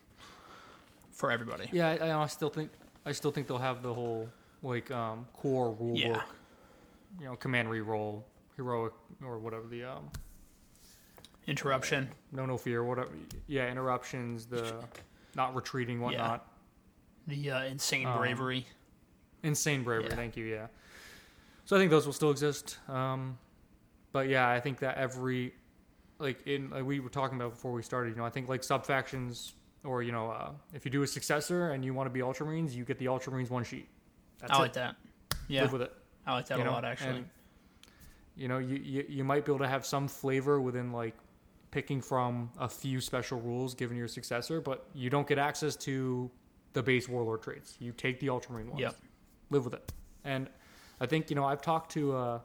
for everybody. Yeah, I, I still think I still think they'll have the whole like um, core rule Yeah. book, you know, command reroll, heroic or whatever the um, Interruption. no no fear, whatever. Yeah, interruptions, the not retreating, whatnot. The uh, insane Um, bravery. Insane bravery. Yeah. Thank you. Yeah. So I think those will still exist. Um, but yeah, I think that every like in like we were talking about before we started, you know, I think like sub factions or you know, uh, if you do a successor and you want to be Ultramarines, you get the Ultramarines one sheet. That's I it. like that. Yeah, Live with it. I like that you a know? lot actually. And, you know, you, you you might be able to have some flavor within like picking from a few special rules given your successor, but you don't get access to the base warlord traits. You take the Ultramarine ones. Yep. Live with it. And I think, you know, I've talked to uh,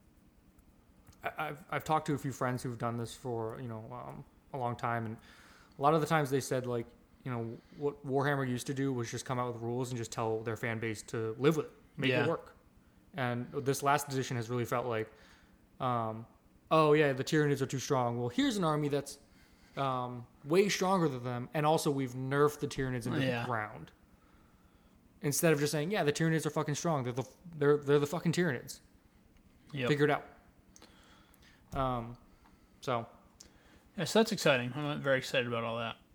I- I've I've talked to a few friends who've done this for, you know, um, a long time, and a lot of the times they said like, you know, what Warhammer used to do was just come out with rules and just tell their fan base to live with it, make Yeah. it work. And this last edition has really felt like, um, oh yeah, the Tyranids are too strong. Well, here's an army that's um, way stronger than them, and also we've nerfed the Tyranids into Yeah. the ground. Instead of just saying, yeah, the Tyranids are fucking strong. They're the they're they're the fucking Tyranids. Yep. Figure it out. Um, so Yeah, so that's exciting. I'm very excited about all that.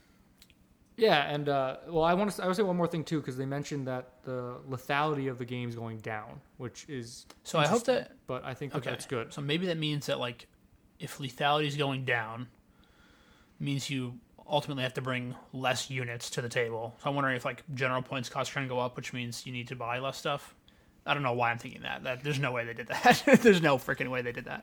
yeah, and uh, well, I want to I want to say one more thing too, because they mentioned that the lethality of the game is going down, which is So I hope interesting, that but I think that okay, that's good. So maybe that means that like if lethality is going down, means you ultimately have to bring less units to the table. So I'm wondering if like general points cost are going to go up, which means you need to buy less stuff. I don't know why I'm thinking that. That there's no way they did that. There's no freaking way they did that.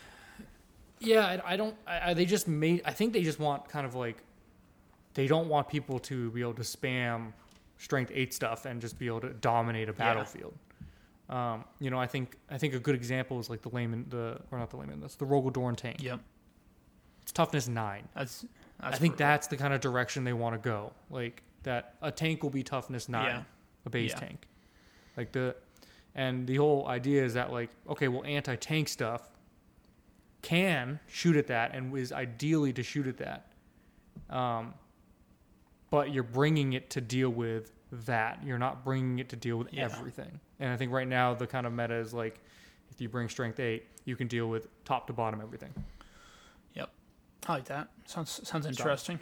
Yeah, I, I don't. I, I, they just made. I think they just want kind of like. They don't want people to be able to spam strength eight stuff and just be able to dominate a battlefield. Um, you know, I think I think a good example is like the layman, the or not the layman. That's the Rogodoran tank. Yep. It's toughness nine. That's. that's I think brutal. that's the kind of direction they want to go. Like that, a tank will be toughness nine, Yeah. a base Yeah. tank. Like the, and the whole idea is that like, okay, well, anti-tank stuff can shoot at that and is ideally to shoot at that. Um, but you're bringing it to deal with that. You're not bringing it to deal with Yeah. everything. And I think right now the kind of meta is like, if you bring strength eight, you can deal with top to bottom everything. Yep. I like that. Sounds sounds interesting.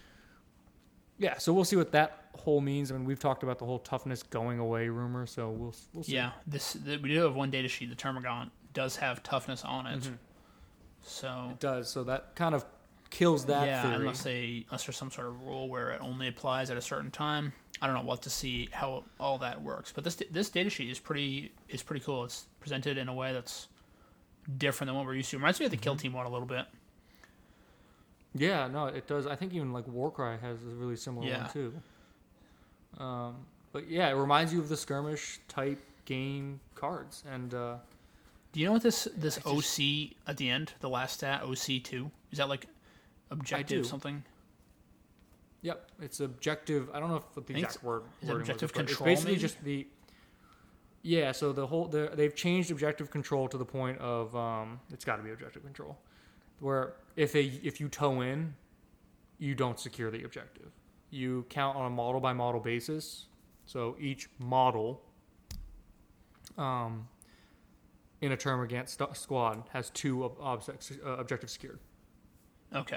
Yeah, so we'll see what that whole means. I mean, we've talked about the whole toughness going away rumor, so we'll we'll see. Yeah. This the, we do have one data sheet. The Termagant does have toughness on it. Mhm. So It does. So that kind of kills that yeah, theory. unless they unless there's some sort of rule where it only applies at a certain time. I don't know. We'll have to see how all that works. But this this data sheet is pretty is pretty cool. It's presented in a way that's different than what we're used to. It reminds me of the Mm-hmm. Kill Team one a little bit. Yeah, no, it does. I think even like Warcry has a really similar Yeah. one too. Um, but yeah, it reminds you of the skirmish type game cards, and uh, Do you know what this this I just- O C at the end, the last stat, O C two? Is that like objective do. something? yep, it's objective. I don't know if what the I think exact word is it wording was, objective but control, It's basically maybe? just the yeah. So the whole the, they've changed objective control to the point of um, it's got to be objective control, where if a if you toe in, you don't secure the objective. You count on a model by model basis. So each model, um, in a term against st- squad has two ob- objects, uh, objectives secured. Okay.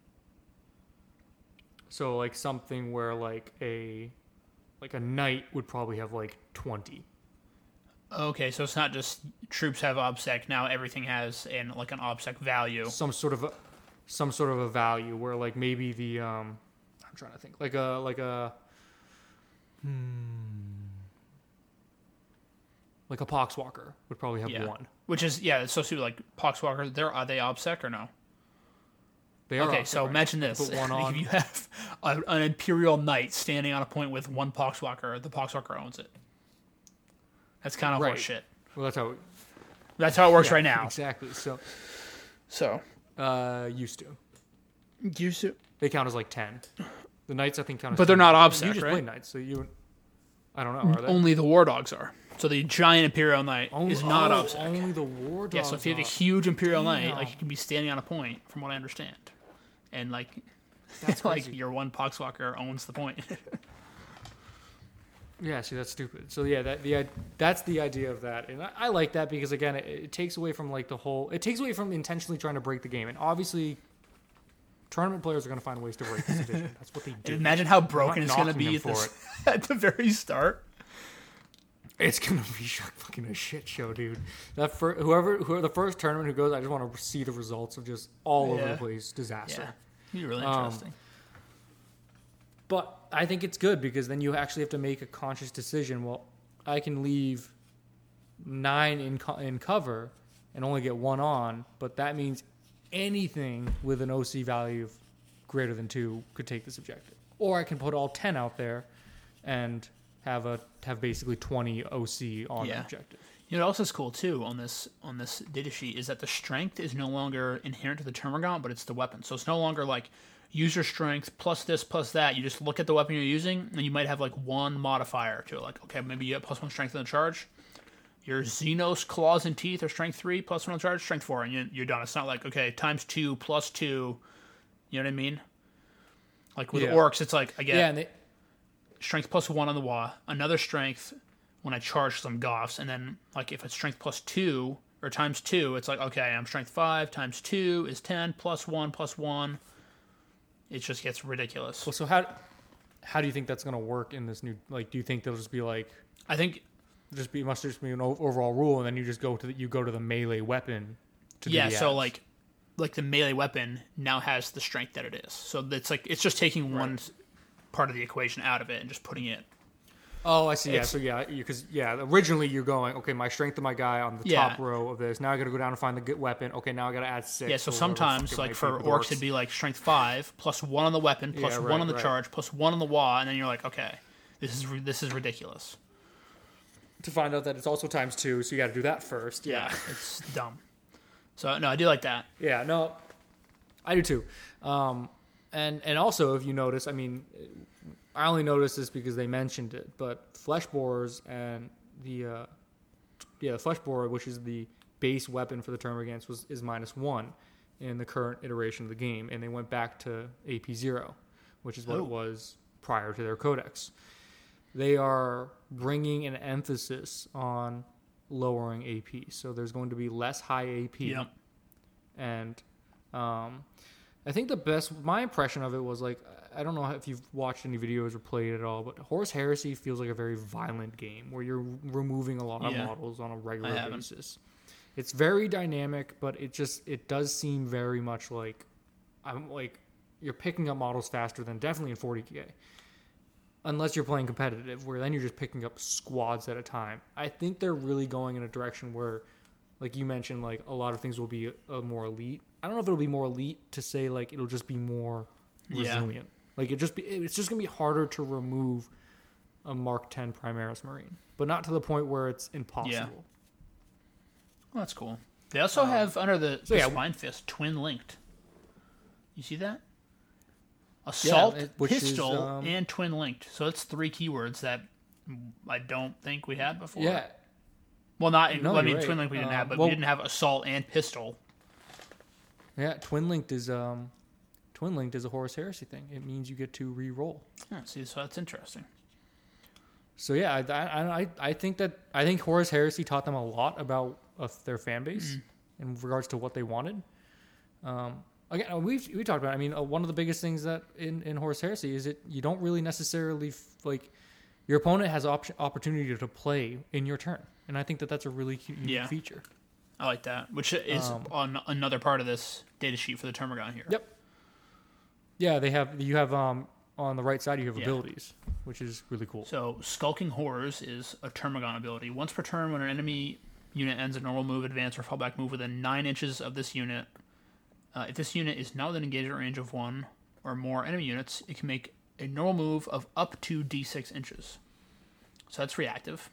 So like something where like a like a knight would probably have like twenty. Okay, so it's not just troops have OBSEC. Now everything has an like an OBSEC value. Some sort of a, some sort of a value where like maybe the um I'm trying to think like a like a hmm like a poxwalker would probably have Yeah. one. Which is yeah, it's so stupid. Like Poxwalkers, they're are they OBSEC or no? They are Okay, opposite, so right? imagine You this: put one Like, on. if you have a, an Imperial Knight standing on a point with one Poxwalker, the Poxwalker owns it. That's kind of Right. horse shit. Well, that's how it, That's how it works yeah, right now. Exactly. So So uh used to. used to, They count as like ten. The knights I think count as but they're ten. not You OBSEC, just right? play knights, so you I don't know, are they? Only the War Dogs are. So the giant Imperial Knight Only- is not oh, OBSEC. Only the war dogs. Yeah, so if you have a are. huge Imperial Knight, Damn. like you can be standing on a point, from what I understand, and like, That's like crazy. your one Poxwalker owns the point. Yeah, see, that's stupid. So yeah, that the i- that's the idea of that, and I, I like that because again, it, it takes away from like the whole. It takes away from intentionally trying to break the game, and obviously, tournament players are going to find ways to break this edition. That's what they do. And imagine how I'm broken not it's going to knocking be them at, for this, at the very start. It's gonna be fucking a shit show, dude. That fir- whoever whoever the first tournament who goes, I just want to see the results of just all over Yeah. the place disaster. Yeah, be really Um, interesting. But I think it's good because then you actually have to make a conscious decision. Well, I can leave nine in co- in cover and only get one on, but that means anything with an O C value of greater than two could take this objective. Or I can put all ten out there and have a have basically twenty O C on Yeah. the objective. You know what else is cool too on this on this data sheet is that the strength is no longer inherent to the Termagant, but it's the weapon. So it's no longer like user strength plus this plus that. You just look at the weapon you're using, and you might have like one modifier to it. Like okay, maybe you have plus one strength in the charge. Your Xenos claws and teeth are strength three plus one on the charge, strength four, and you- you're done. It's not like okay times two plus two. You know what I mean? Like with Yeah. orcs, it's like I get Yeah, and they, strength plus one on the wah, another strength when I charge some goths, and then like if it's strength plus two or times two, it's like okay, I'm strength five times two is ten plus one plus one. It just gets ridiculous. well, so how how do you think that's gonna work in this new? Like, do you think they'll just be like I think just be must just be an o- overall rule, and then you just go to the, you go to the melee weapon to do yeah, the so adds? like like the melee weapon now has the strength that it is. So it's like it's just taking one s- part of the equation out of it and just putting it. Oh, I see. Yeah. It's- So yeah, because yeah, originally you're going okay. My strength of my guy on the Yeah. top row of this. Now I got to go down and find the good weapon. Okay, now I got to add six. Yeah, so or whatever sometimes fuck it like might for be orcs, with it'd be like strength five plus one on the weapon plus Yeah, one right, on the right. charge plus one on the wah, and then you're like okay, this is ri- this is ridiculous. to find out that it's also times two. So you got to do that first. Yeah, it's dumb. So no, I do like that. Yeah, no, I do too. Um, and and also, if you notice, I mean, I only noticed this because they mentioned it, but flesh borers and the uh, yeah, the flesh borer, which is the base weapon for the Termagants, was is minus one in the current iteration of the game, and they went back to A P zero, which is what Oh. it was prior to their codex. They are bringing an emphasis on lowering A P, so there's going to be less high A P. Yep. And um, I think the best, my impression of it was like, I don't know if you've watched any videos or played it at all, but Horus Heresy feels like a very violent game where you're removing a lot of Yeah. models on a regular I haven't. basis. It's very dynamic, but it just, it does seem very much like, I'm like, you're picking up models faster than definitely in forty K. Unless you're playing competitive, where then you're just picking up squads at a time. I think they're really going in a direction where like you mentioned, like a lot of things will be uh, more elite. I don't know if it'll be more elite to say like it'll just be more resilient. Yeah. Like it just be it's just gonna be harder to remove a Mark ten Primaris Marine, but not to the point where it's impossible. Yeah. Well, that's cool. They also um, have under the, so the yeah, Spine Fist twin linked. You see that? Assault, yeah, it, pistol, is, um, and twin linked. So it's three keywords that I don't think we had before. Yeah. Well, not in, no, well, I mean right. twin linked we didn't um, have, but well, we didn't have assault and pistol. Yeah, twin linked is um, twin linked is a Horus Heresy thing. It means you get to re-roll. Oh, see, so that's interesting. So yeah, I, I I think that I think Horus Heresy taught them a lot about uh, their fan base mm-hmm. in regards to what they wanted. Um, again, we we talked about. I mean, uh, one of the biggest things that in, in Horus Heresy is that you don't really necessarily f- like your opponent has op- opportunity to play in your turn, and I think that that's a really cute unique yeah. feature. I like that, which is um, on another part of this data sheet for the Termagon here. Yep. Yeah, they have you have um. on the right side, you have yeah. abilities, which is really cool. So, Skulking Horrors is a Termagon ability. Once per turn, when an enemy unit ends a normal move, advance, or fallback move within nine inches of this unit, uh, if this unit is not within engagement range of one or more enemy units, it can make a normal move of up to d six inches. So that's reactive.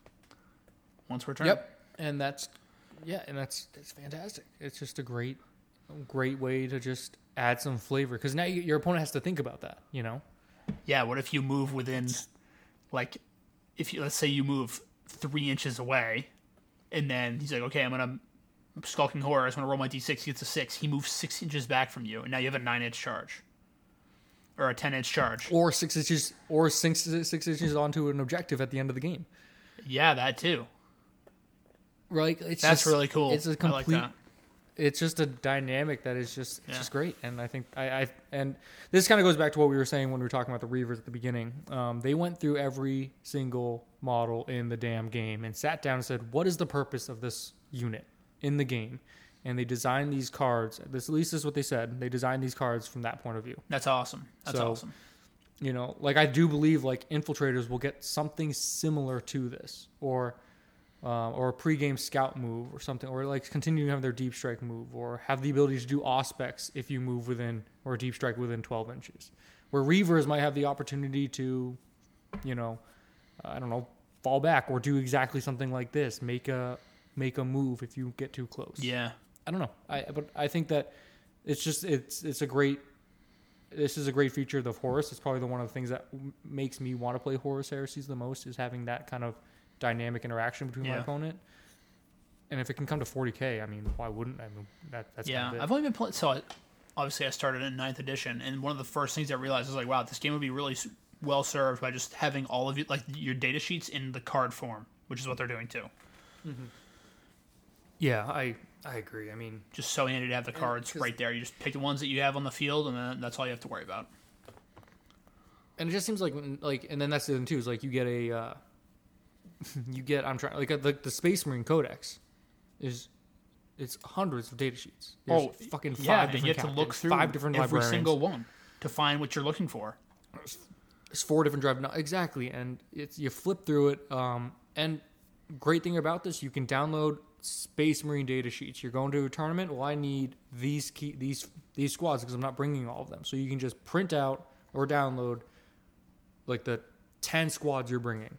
Once per turn. Yep, and that's yeah, and that's that's fantastic. It's just a great, great way to just add some flavor, because now you, your opponent has to think about that, you know? Yeah, what if you move within, like, if you, let's say you move three inches away, and then he's like, okay, I'm going to, Skulking Horror, I'm going to roll my d six, he gets a six, he moves six inches back from you, and now you have a nine-inch charge. Or a ten-inch charge. Or six inches, or six, six inches onto an objective at the end of the game. Yeah, that too. Right? It's That's just, really cool. It's a complete... I like that. It's just a dynamic that is just yeah. just great, and I think I, I and this kind of goes back to what we were saying when we were talking about the Reavers at the beginning. Um, they went through every single model in the damn game and sat down and said, "What is the purpose of this unit in the game?" And they designed these cards. This at least is what they said. They designed these cards from that point of view. That's awesome. That's so, awesome. You know, like I do believe like infiltrators will get something similar to this, or. Um, or a pre-game scout move or something, or like continue to have their deep strike move, or have the ability to do auspex if you move within, or deep strike within twelve inches. Where Reavers might have the opportunity to, you know, I don't know, fall back or do exactly something like this, make a make a move if you get too close. Yeah, I don't know, I but I think that it's just it's it's a great. This is a great feature of Horus. It's probably the one of the things that makes me want to play Horus Heresies the most, is having that kind of dynamic interaction between yeah. my opponent. And if it can come to forty K, I mean, why wouldn't I? I mean, that, that's yeah. kind of I've only been playing. So I, obviously, I started in ninth edition, and one of the first things I realized was like, wow, this game would be really well served by just having all of you, like your data sheets in the card form, which is what they're doing too. Mm-hmm. Yeah, I I agree. I mean, just so handy to have the cards right there. You just pick the ones that you have on the field, and then that's all you have to worry about. And it just seems like like, and then that's the thing too, is like you get a. Uh, You get, I'm trying, like the, the Space Marine Codex is, it's hundreds of data sheets. There's oh, fucking five yeah, different and you have to look through five different every librarians. single one to find what you're looking for. It's four different drive, no, exactly, and it's you flip through it. Um, and great thing about this, you can download Space Marine data sheets. You're going to a tournament. Well, I need these key these these squads because I'm not bringing all of them. So you can just print out or download like the ten squads you're bringing.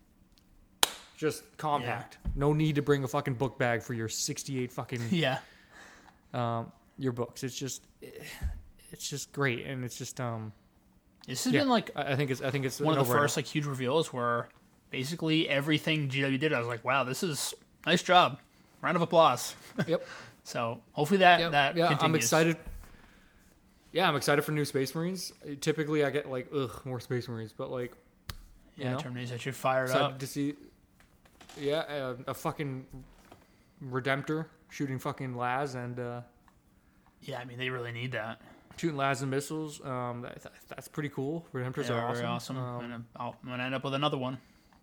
Just compact. Yeah. No need to bring a fucking book bag for your sixty-eight fucking yeah. Um, your books. It's just, it's just great, and it's just um. This has yeah, been like I think it's I think it's one of the first like huge reveals where basically everything G W did, I was like, wow, this is nice job. Round of applause. Yep. So hopefully that yep. that yeah, continues. I'm excited. Yeah, I'm excited for new Space Marines. Typically, I get like ugh more Space Marines, but like. You yeah, know, Terminators that you fired excited up to see. Yeah, a, a fucking Redemptor shooting fucking Laz and. Uh, yeah, I mean they really need that. Shooting Laz and missiles, um, that, that's pretty cool. Redemptors yeah, are awesome. Very awesome. Um, I'm, gonna, I'm gonna end up with another one.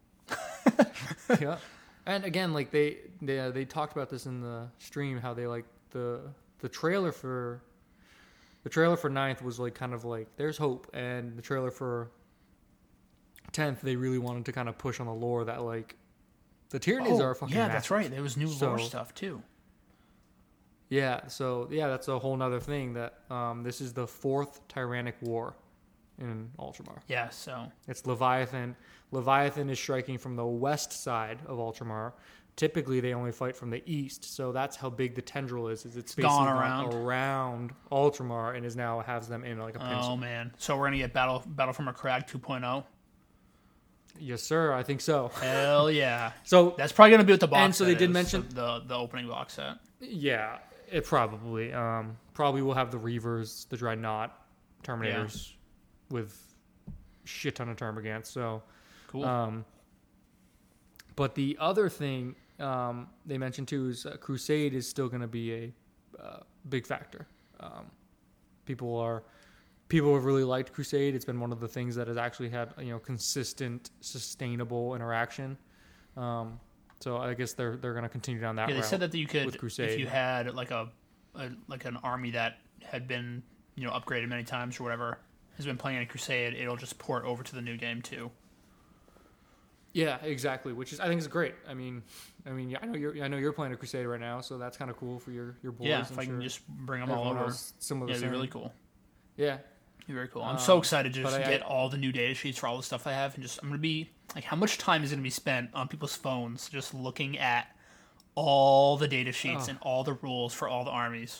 Yeah, and again, like they they uh, they talked about this in the stream, how they like the the trailer for the trailer for ninth was like kind of like there's hope, and the trailer for tenth they really wanted to kind of push on the lore that like The Tyranids Oh, are fucking yeah, massive. that's right. There was new lore So- stuff too. Yeah, so yeah, that's a whole nother thing. That um, this is the fourth Tyrannic War in Ultramar. Yeah, so It's Leviathan. Leviathan is striking from the west side of Ultramar. Typically, they only fight from the east, so that's how big the tendril is. Is it's basically gone gone around. around Ultramar and is now has them in like a pincer. oh man, so we're gonna get battle battle from a Crag 2.0. Yes, sir. I think so. Hell yeah, So that's probably gonna be what the box. And so set they did is, mention- the, the the opening box set. yeah, it probably um, probably will have the Reavers, the Dreadnought, Terminators, with shit ton of Termagants. So. Cool. Um, but the other thing um, they mentioned too is uh, Crusade is still going to be a uh, big factor. Um, people are people have really liked Crusade. It's been one of the things that has actually had you know consistent, sustainable interaction. Um, so I guess they're they're going to continue down that yeah, they route. said that you could with Crusade. if you had like a, a like an army that had been you know upgraded many times or whatever has been playing a Crusade, it'll just port over to the new game too. Yeah, exactly. Which is I think is great. I mean, I mean, yeah, I know you're I know you're playing a Crusade right now, so that's kind of cool for your your boys. Yeah, I'm if I sure can just bring them all everyone over, else similar yeah, to it'd be same. really cool. Yeah, It'd be very cool. I'm Um, so excited to just but I- get I- all the new data sheets for all the stuff I have, and just I'm gonna be like, how much time is gonna be spent on people's phones just looking at all the data sheets Oh. and all the rules for all the armies?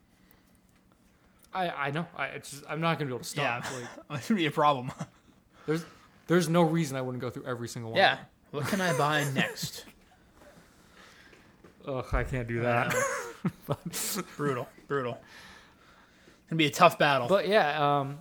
I I know. I it's just, I'm not gonna be able to stop. Yeah, Like, it's gonna be a problem. there's there's no reason I wouldn't go through every single one. Yeah. What can I buy next? Ugh, I can't do I that. know. brutal, brutal. Gonna be a tough battle. But yeah, um,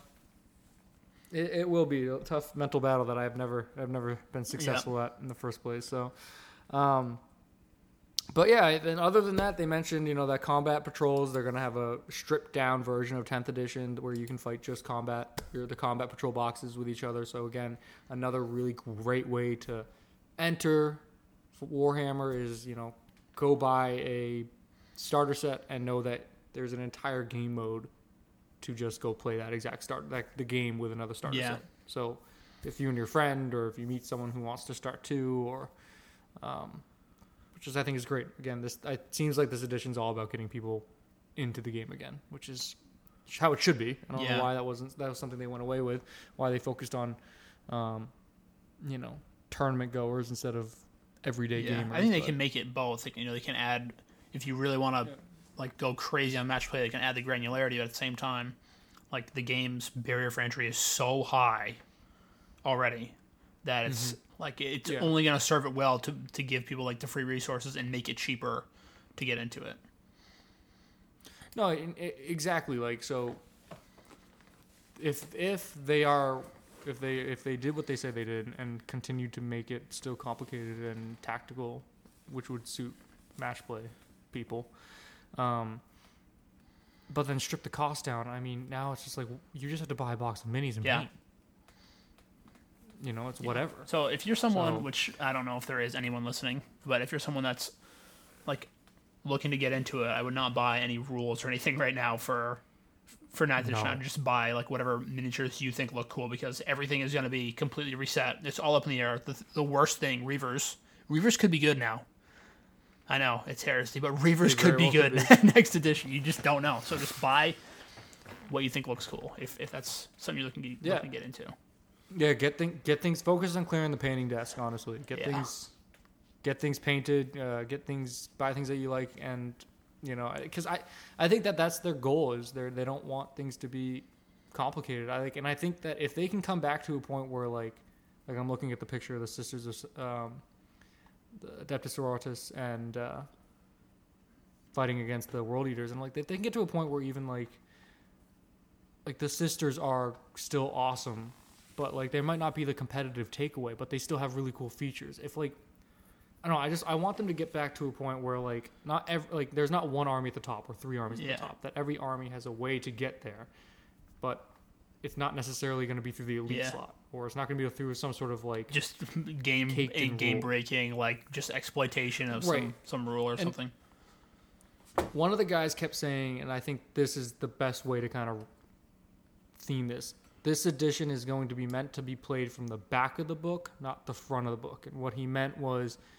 it, it will be a tough mental battle that I've never I've never been successful at in the first place. So, um, but yeah, then other than that, they mentioned you know that combat patrols they're gonna have a stripped down version of tenth edition where you can fight just combat your the combat patrol boxes with each other. So again, another really great way to enter Warhammer is you know go buy a starter set and know that there's an entire game mode to just go play that exact start like the game with another starter Yeah. set. So if you and your friend or if you meet someone who wants to start too or um, which is I think is great. Again, this it seems like this edition's all about getting people into the game again, which is how it should be. I don't Yeah. know why that wasn't that was something they went away with, why they focused on um, you know, tournament goers instead of everyday yeah, gamers. I think they but- can make it both. Like, you know, they can add if you really want to Yeah. like go crazy on match play. They can add the granularity, but at the same time, like the game's barrier for entry is so high already that it's like it's Yeah. only going to serve it well to to give people like the free resources and make it cheaper to get into it. No, i- i- exactly. Like so, if if they are if they if they did what they said they did and continued to make it still complicated and tactical, which would suit match play people, um, but then strip the cost down. I mean, now it's just like you just have to buy a box of minis and Yeah. paint. You know, it's whatever. So if you're someone, So- which I don't know if there is anyone listening, but if you're someone that's like looking to get into it, I would not buy any rules or anything right now for for ninth edition. No. I'd just buy like whatever miniatures you think look cool because everything is going to be completely reset. It's all up in the air. The, the worst thing, Reavers. Reavers could be good now. I know it's heresy, but Reavers They could very be well good could next edition. You just don't know. So just buy what you think looks cool if, if that's something you're looking, Yeah. looking to get into. Yeah, get thing, get things focused on clearing the painting desk. Honestly, get Yeah. things, get things painted. Uh, get things, buy things that you like, and you know, because I, I think that that's their goal is they they don't want things to be complicated. I like, and I think that if they can come back to a point where like, like I'm looking at the picture of the sisters of um, the Adeptus Sororitas and uh, fighting against the World Eaters, and like they, they can get to a point where even like, like the sisters are still awesome. But like they might not be the competitive takeaway, but they still have really cool features. If like I don't know, I just I want them to get back to a point where like not every like there's not one army at the top or three armies Yeah. at the top. That every army has a way to get there, but it's not necessarily going to be through the elite Yeah. slot, or it's not going to be through some sort of like Just game Caked a in game rule. breaking, like just exploitation of Right. some, some rule or something. one of the guys kept saying, and I think this is the best way to kind of theme this. This edition is going to be meant to be played from the back of the book, not the front of the book. And what he meant was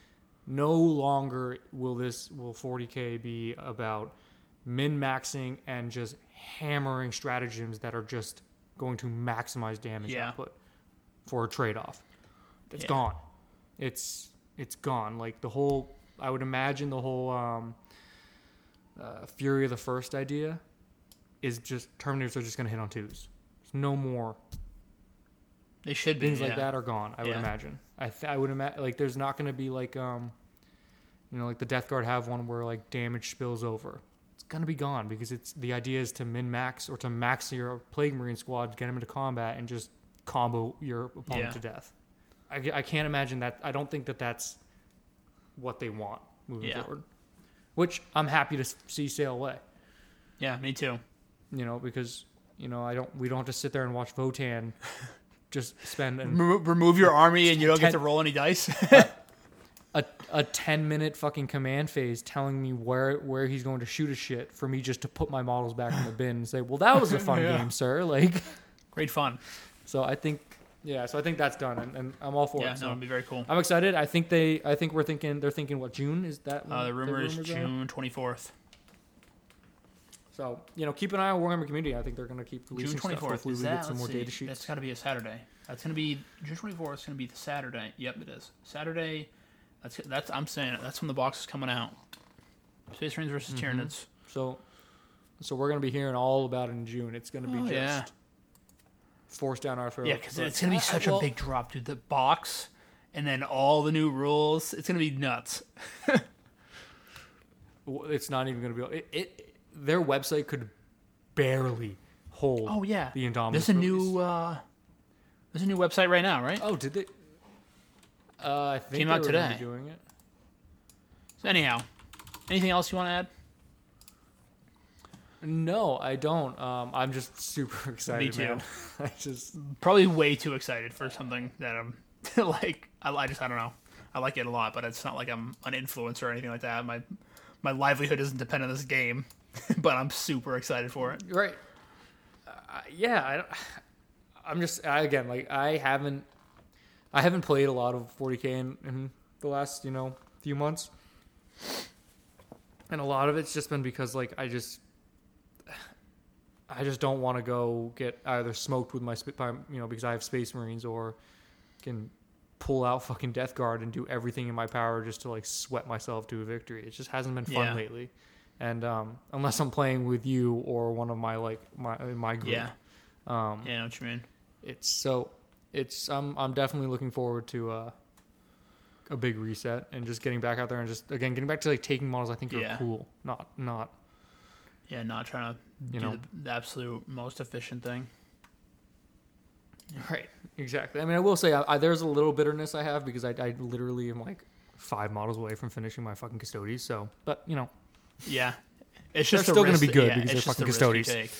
No longer will this will forty K be about min-maxing and just hammering stratagems that are just going to maximize damage Yeah. output for a trade-off. It's Yeah. gone. It's it's gone. Like the whole, I would imagine the whole um, uh, Fury of the First idea is just Terminators are just going to hit on twos. There's no more They should be. things yeah. like that are gone. I would Yeah. imagine. I th- I would imagine like there's not going to be like um, you know, like the Death Guard have one where like damage spills over. It's going to be gone because it's the idea is to min max or to max your Plague Marine squad, get them into combat, and just combo your opponent Yeah. to death. I, I can't imagine that. I don't think that that's what they want moving Yeah. forward. Which I'm happy to see sail away. Yeah, me too. You know, because you know I don't. We don't have to sit there and watch Votan just spend an, Remo- remove your army and you don't get Ten- to roll any dice. a a ten minute fucking command phase telling me where where he's going to shoot a shit for me just to put my models back in the bin and say, well, that was a fun Yeah. game, sir. Like, Great fun. so I think, yeah, so I think that's done, and, and I'm all for Yeah, it. So. no, it'd be very cool. I'm excited. I think they. I think we're thinking. They're thinking what June is that? Uh, the when rumor is rumors are? June twenty-fourth. So you know, keep an eye on Warhammer Community. I think they're going to keep releasing June stuff. twenty-fourth. Hopefully, Is we that? get some Let's more see. data sheets. That's got to be a Saturday. That's going to be June twenty-fourth. Is going to be the Saturday. Yep, it is. Saturday. That's that's. I'm saying it. That's when the box is coming out. Space Marines versus Mm-hmm. Tyranids. So, so we're going to be hearing all about it in June. It's going to be Oh, just yeah. forced down our throat. Yeah, because But it's going to be I- such well, a big drop, dude. The box, and then all the new rules. It's going to be nuts. It's not even going to be. It, it their website could barely hold. Oh yeah. the Indominus. There's a release. new. Uh, there's a new website right now, right? Oh, did they? Uh, I think Came they out were gonna today. be doing it. So anyhow, anything else you want to add? No, I don't. Um, I'm just super excited. Me too. Man. I just Probably way too excited for something that I'm like. I, I just I don't know. I like it a lot, but it's not like I'm an influencer or anything like that. My my livelihood doesn't depend on this game, but I'm super excited for it. right. Uh, yeah, I don't, I'm just I, again like I haven't I haven't played a lot of forty K in, in the last you know few months, and a lot of it's just been because like I just I just don't want to go get either smoked with my sp- by, you know because I have Space Marines or can pull out fucking Death Guard and do everything in my power just to like sweat myself to a victory. It just hasn't been fun Yeah. lately, and um, unless I'm playing with you or one of my like my my group. Yeah, Um, yeah, I know what you mean. it's so it's I'm I'm definitely looking forward to uh, a big reset and just getting back out there and just again getting back to like taking models I think are Yeah. cool, not not Yeah, not trying to You do know. the, the absolute most efficient thing. right exactly. I mean I will say I, I, there's a little bitterness I have because I I literally am like five models away from finishing my fucking Custodes. So but you know Yeah, it's They're just a still gonna risk be that- good yeah, because it's they're just a fucking risk you Custodes.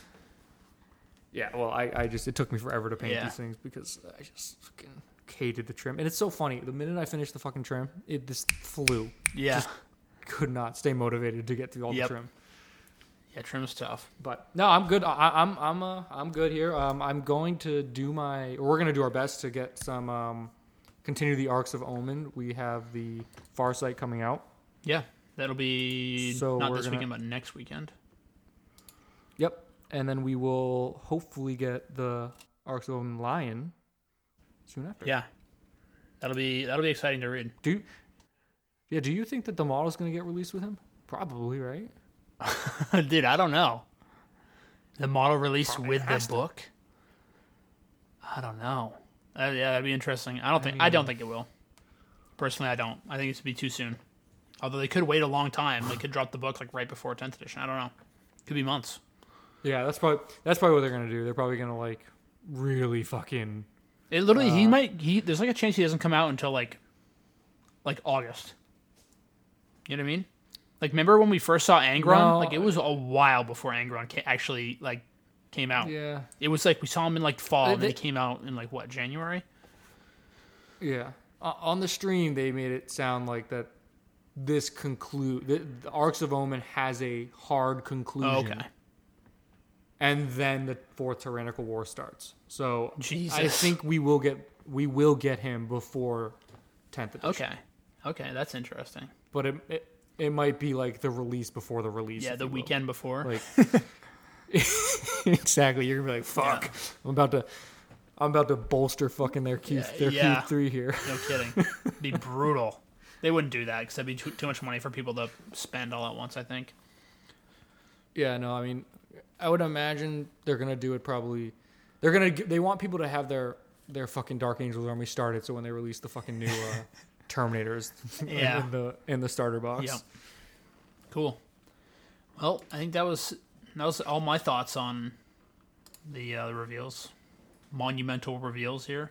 take. yeah well I I just it took me forever to paint Yeah. these things because I just fucking hated the trim and it's so funny the minute I finished the fucking trim it just flew. Yeah, Just could not stay motivated to get through all Yep. the trim. yeah, trim's tough. But no, I'm good. I, I'm I'm uh, I'm good here. Um, I'm going to do my. Or we're going to do our best to get some. Um, continue the Arcs of Omen. We have the Farsight coming out. Yeah, that'll be So not we're this gonna- weekend, but next weekend. Yep. And then we will hopefully get the Arcs of Omen Lion soon after. Yeah, that'll be that'll be exciting to read. Do. Yeah. Do you think that the model's going to get released with him? Probably, right? Dude, I don't know. The model released Probably with has the to. book. I don't know. Uh, yeah, that'd be interesting. I don't think. I mean- don't think it will. Personally, I don't. I think it's to be too soon. Although they could wait a long time. They could drop the book like right before tenth edition. I don't know. Could be months. Yeah. That's probably that's probably what they're going to do. They're probably going to like really fucking. It literally. he Uh, might. He there's like a chance he doesn't come out until like, like August. You know what I mean? Like, remember when we first saw Angron? No. Like, it was a while before Angron ca- actually like came out. Yeah. It was like we saw him in like fall, Uh, and then they- he came out in like what January? Yeah. Uh, on the stream, they made it sound like that this conclude the, the Arcs of Omen has a hard conclusion. Oh, okay. And then the fourth tyrannical war starts. So Jesus. I think we will get we will get him before tenth edition. Okay. Okay, that's interesting. But it, it it might be like the release before the release. Yeah, if the you will. weekend before. Like exactly. You're gonna be like, fuck. Yeah. I'm about to I'm about to bolster fucking their Q Yeah, their yeah. Q three here. No kidding. It'd be brutal. They wouldn't do that because that'd be too, too much money for people to spend all at once, I think. Yeah, no, I mean, I would imagine they're gonna do it probably. They're gonna. g- They want people to have their their fucking Dark Angels army started, so when they release the fucking new uh, Terminators Yeah. in the in the starter box. Yep. Cool. Well, I think that was that was all my thoughts on the uh, the reveals, monumental reveals here.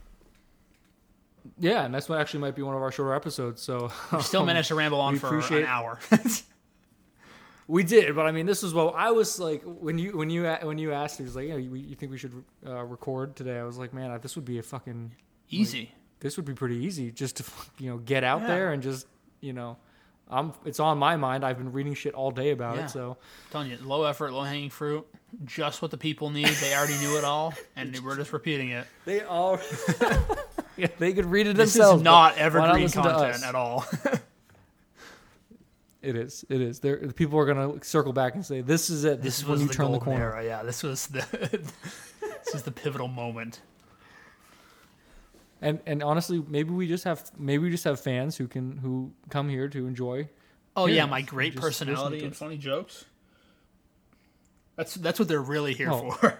Yeah, and that's what actually might be one of our shorter episodes. So We still managed to ramble on we for appreciate- an hour. we did, but I mean, this is what I was like when you when you a- when you asked, he was like, "Yeah, you, you think we should uh, record today?" I was like, "Man, I- this would be a fucking Easy. this would be pretty easy just to you know get out Yeah. there and just you know." I'm, it's on my mind. I've been reading shit all day about Yeah. it, so I'm telling you, low effort, low hanging fruit, just what the people need. They already knew it all, and we're just repeating it. they all yeah, they could read it This themselves. is not but why evergreen listen to content us? at all. It is. It is. There, the people are gonna circle back and say, "This is it. This, This is was when you the turn the golden corner." era. Yeah, this was the this is the pivotal moment. And and honestly, maybe we just have maybe we just have fans who can who come here to enjoy. Oh hearing yeah, us my and great just listen to personality and us. funny jokes. That's that's what they're really here Oh. for.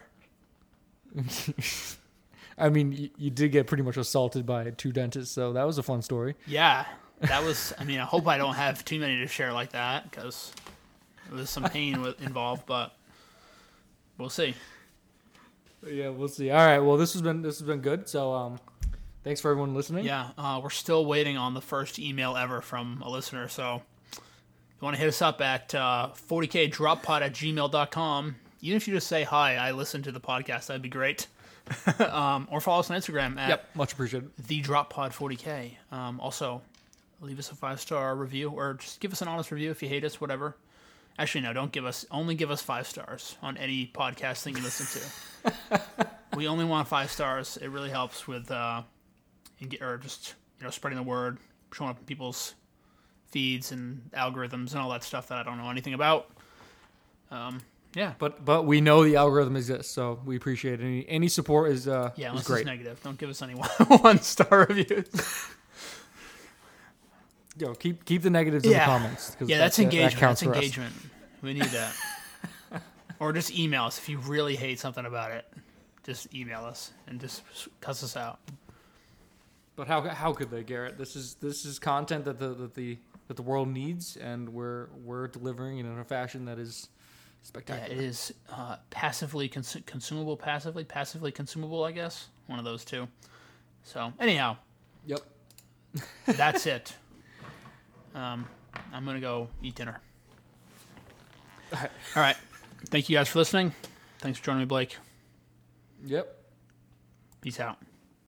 I mean, you, you did get pretty much assaulted by two dentists, so that was a fun story. Yeah, that was. I mean, I hope I don't have too many to share like that because there was some pain wi- involved, but we'll see. But yeah, we'll see. All right. Well, this has been this has been good. So, um, thanks for everyone listening. Yeah, uh, we're still waiting on the first email ever from a listener. So if you want to hit us up at uh, forty k drop pod at gmail dot com. Even if you just say, hi, I listened to the podcast, that'd be great. um, or follow us on Instagram at Yep. Much appreciated. the drop pod forty k. Um, also, leave us a five-star review or just give us an honest review if you hate us, whatever. Actually, no, don't give us, only give us five stars on any podcast thing you listen to. We only want five stars. It really helps with, uh, and get, or just, you know, spreading the word, showing up in people's feeds and algorithms and all that stuff that I don't know anything about. Um, yeah. But but we know the algorithm exists, so we appreciate any any support is uh Yeah, is unless great. it's negative. Don't give us any one, one-star reviews. Yo, keep keep the negatives in the Yeah. comments. 'cause Yeah, that- that's that- engagement. That counts that's for us. engagement. We need that. Or just email us if you really hate something about it. Just email us and just cuss us out. But how how could they, Garrett? This is this is content that the that the that the world needs, and we're we're delivering it in a fashion that is Yeah, spectacular. it is uh, passively cons- consumable, passively, passively consumable, I guess. One of those two. So, anyhow, Yep. that's it. Um, I'm going to go eat dinner. All right. All right. Thank you guys for listening. Thanks for joining me, Blake. Yep. Peace out.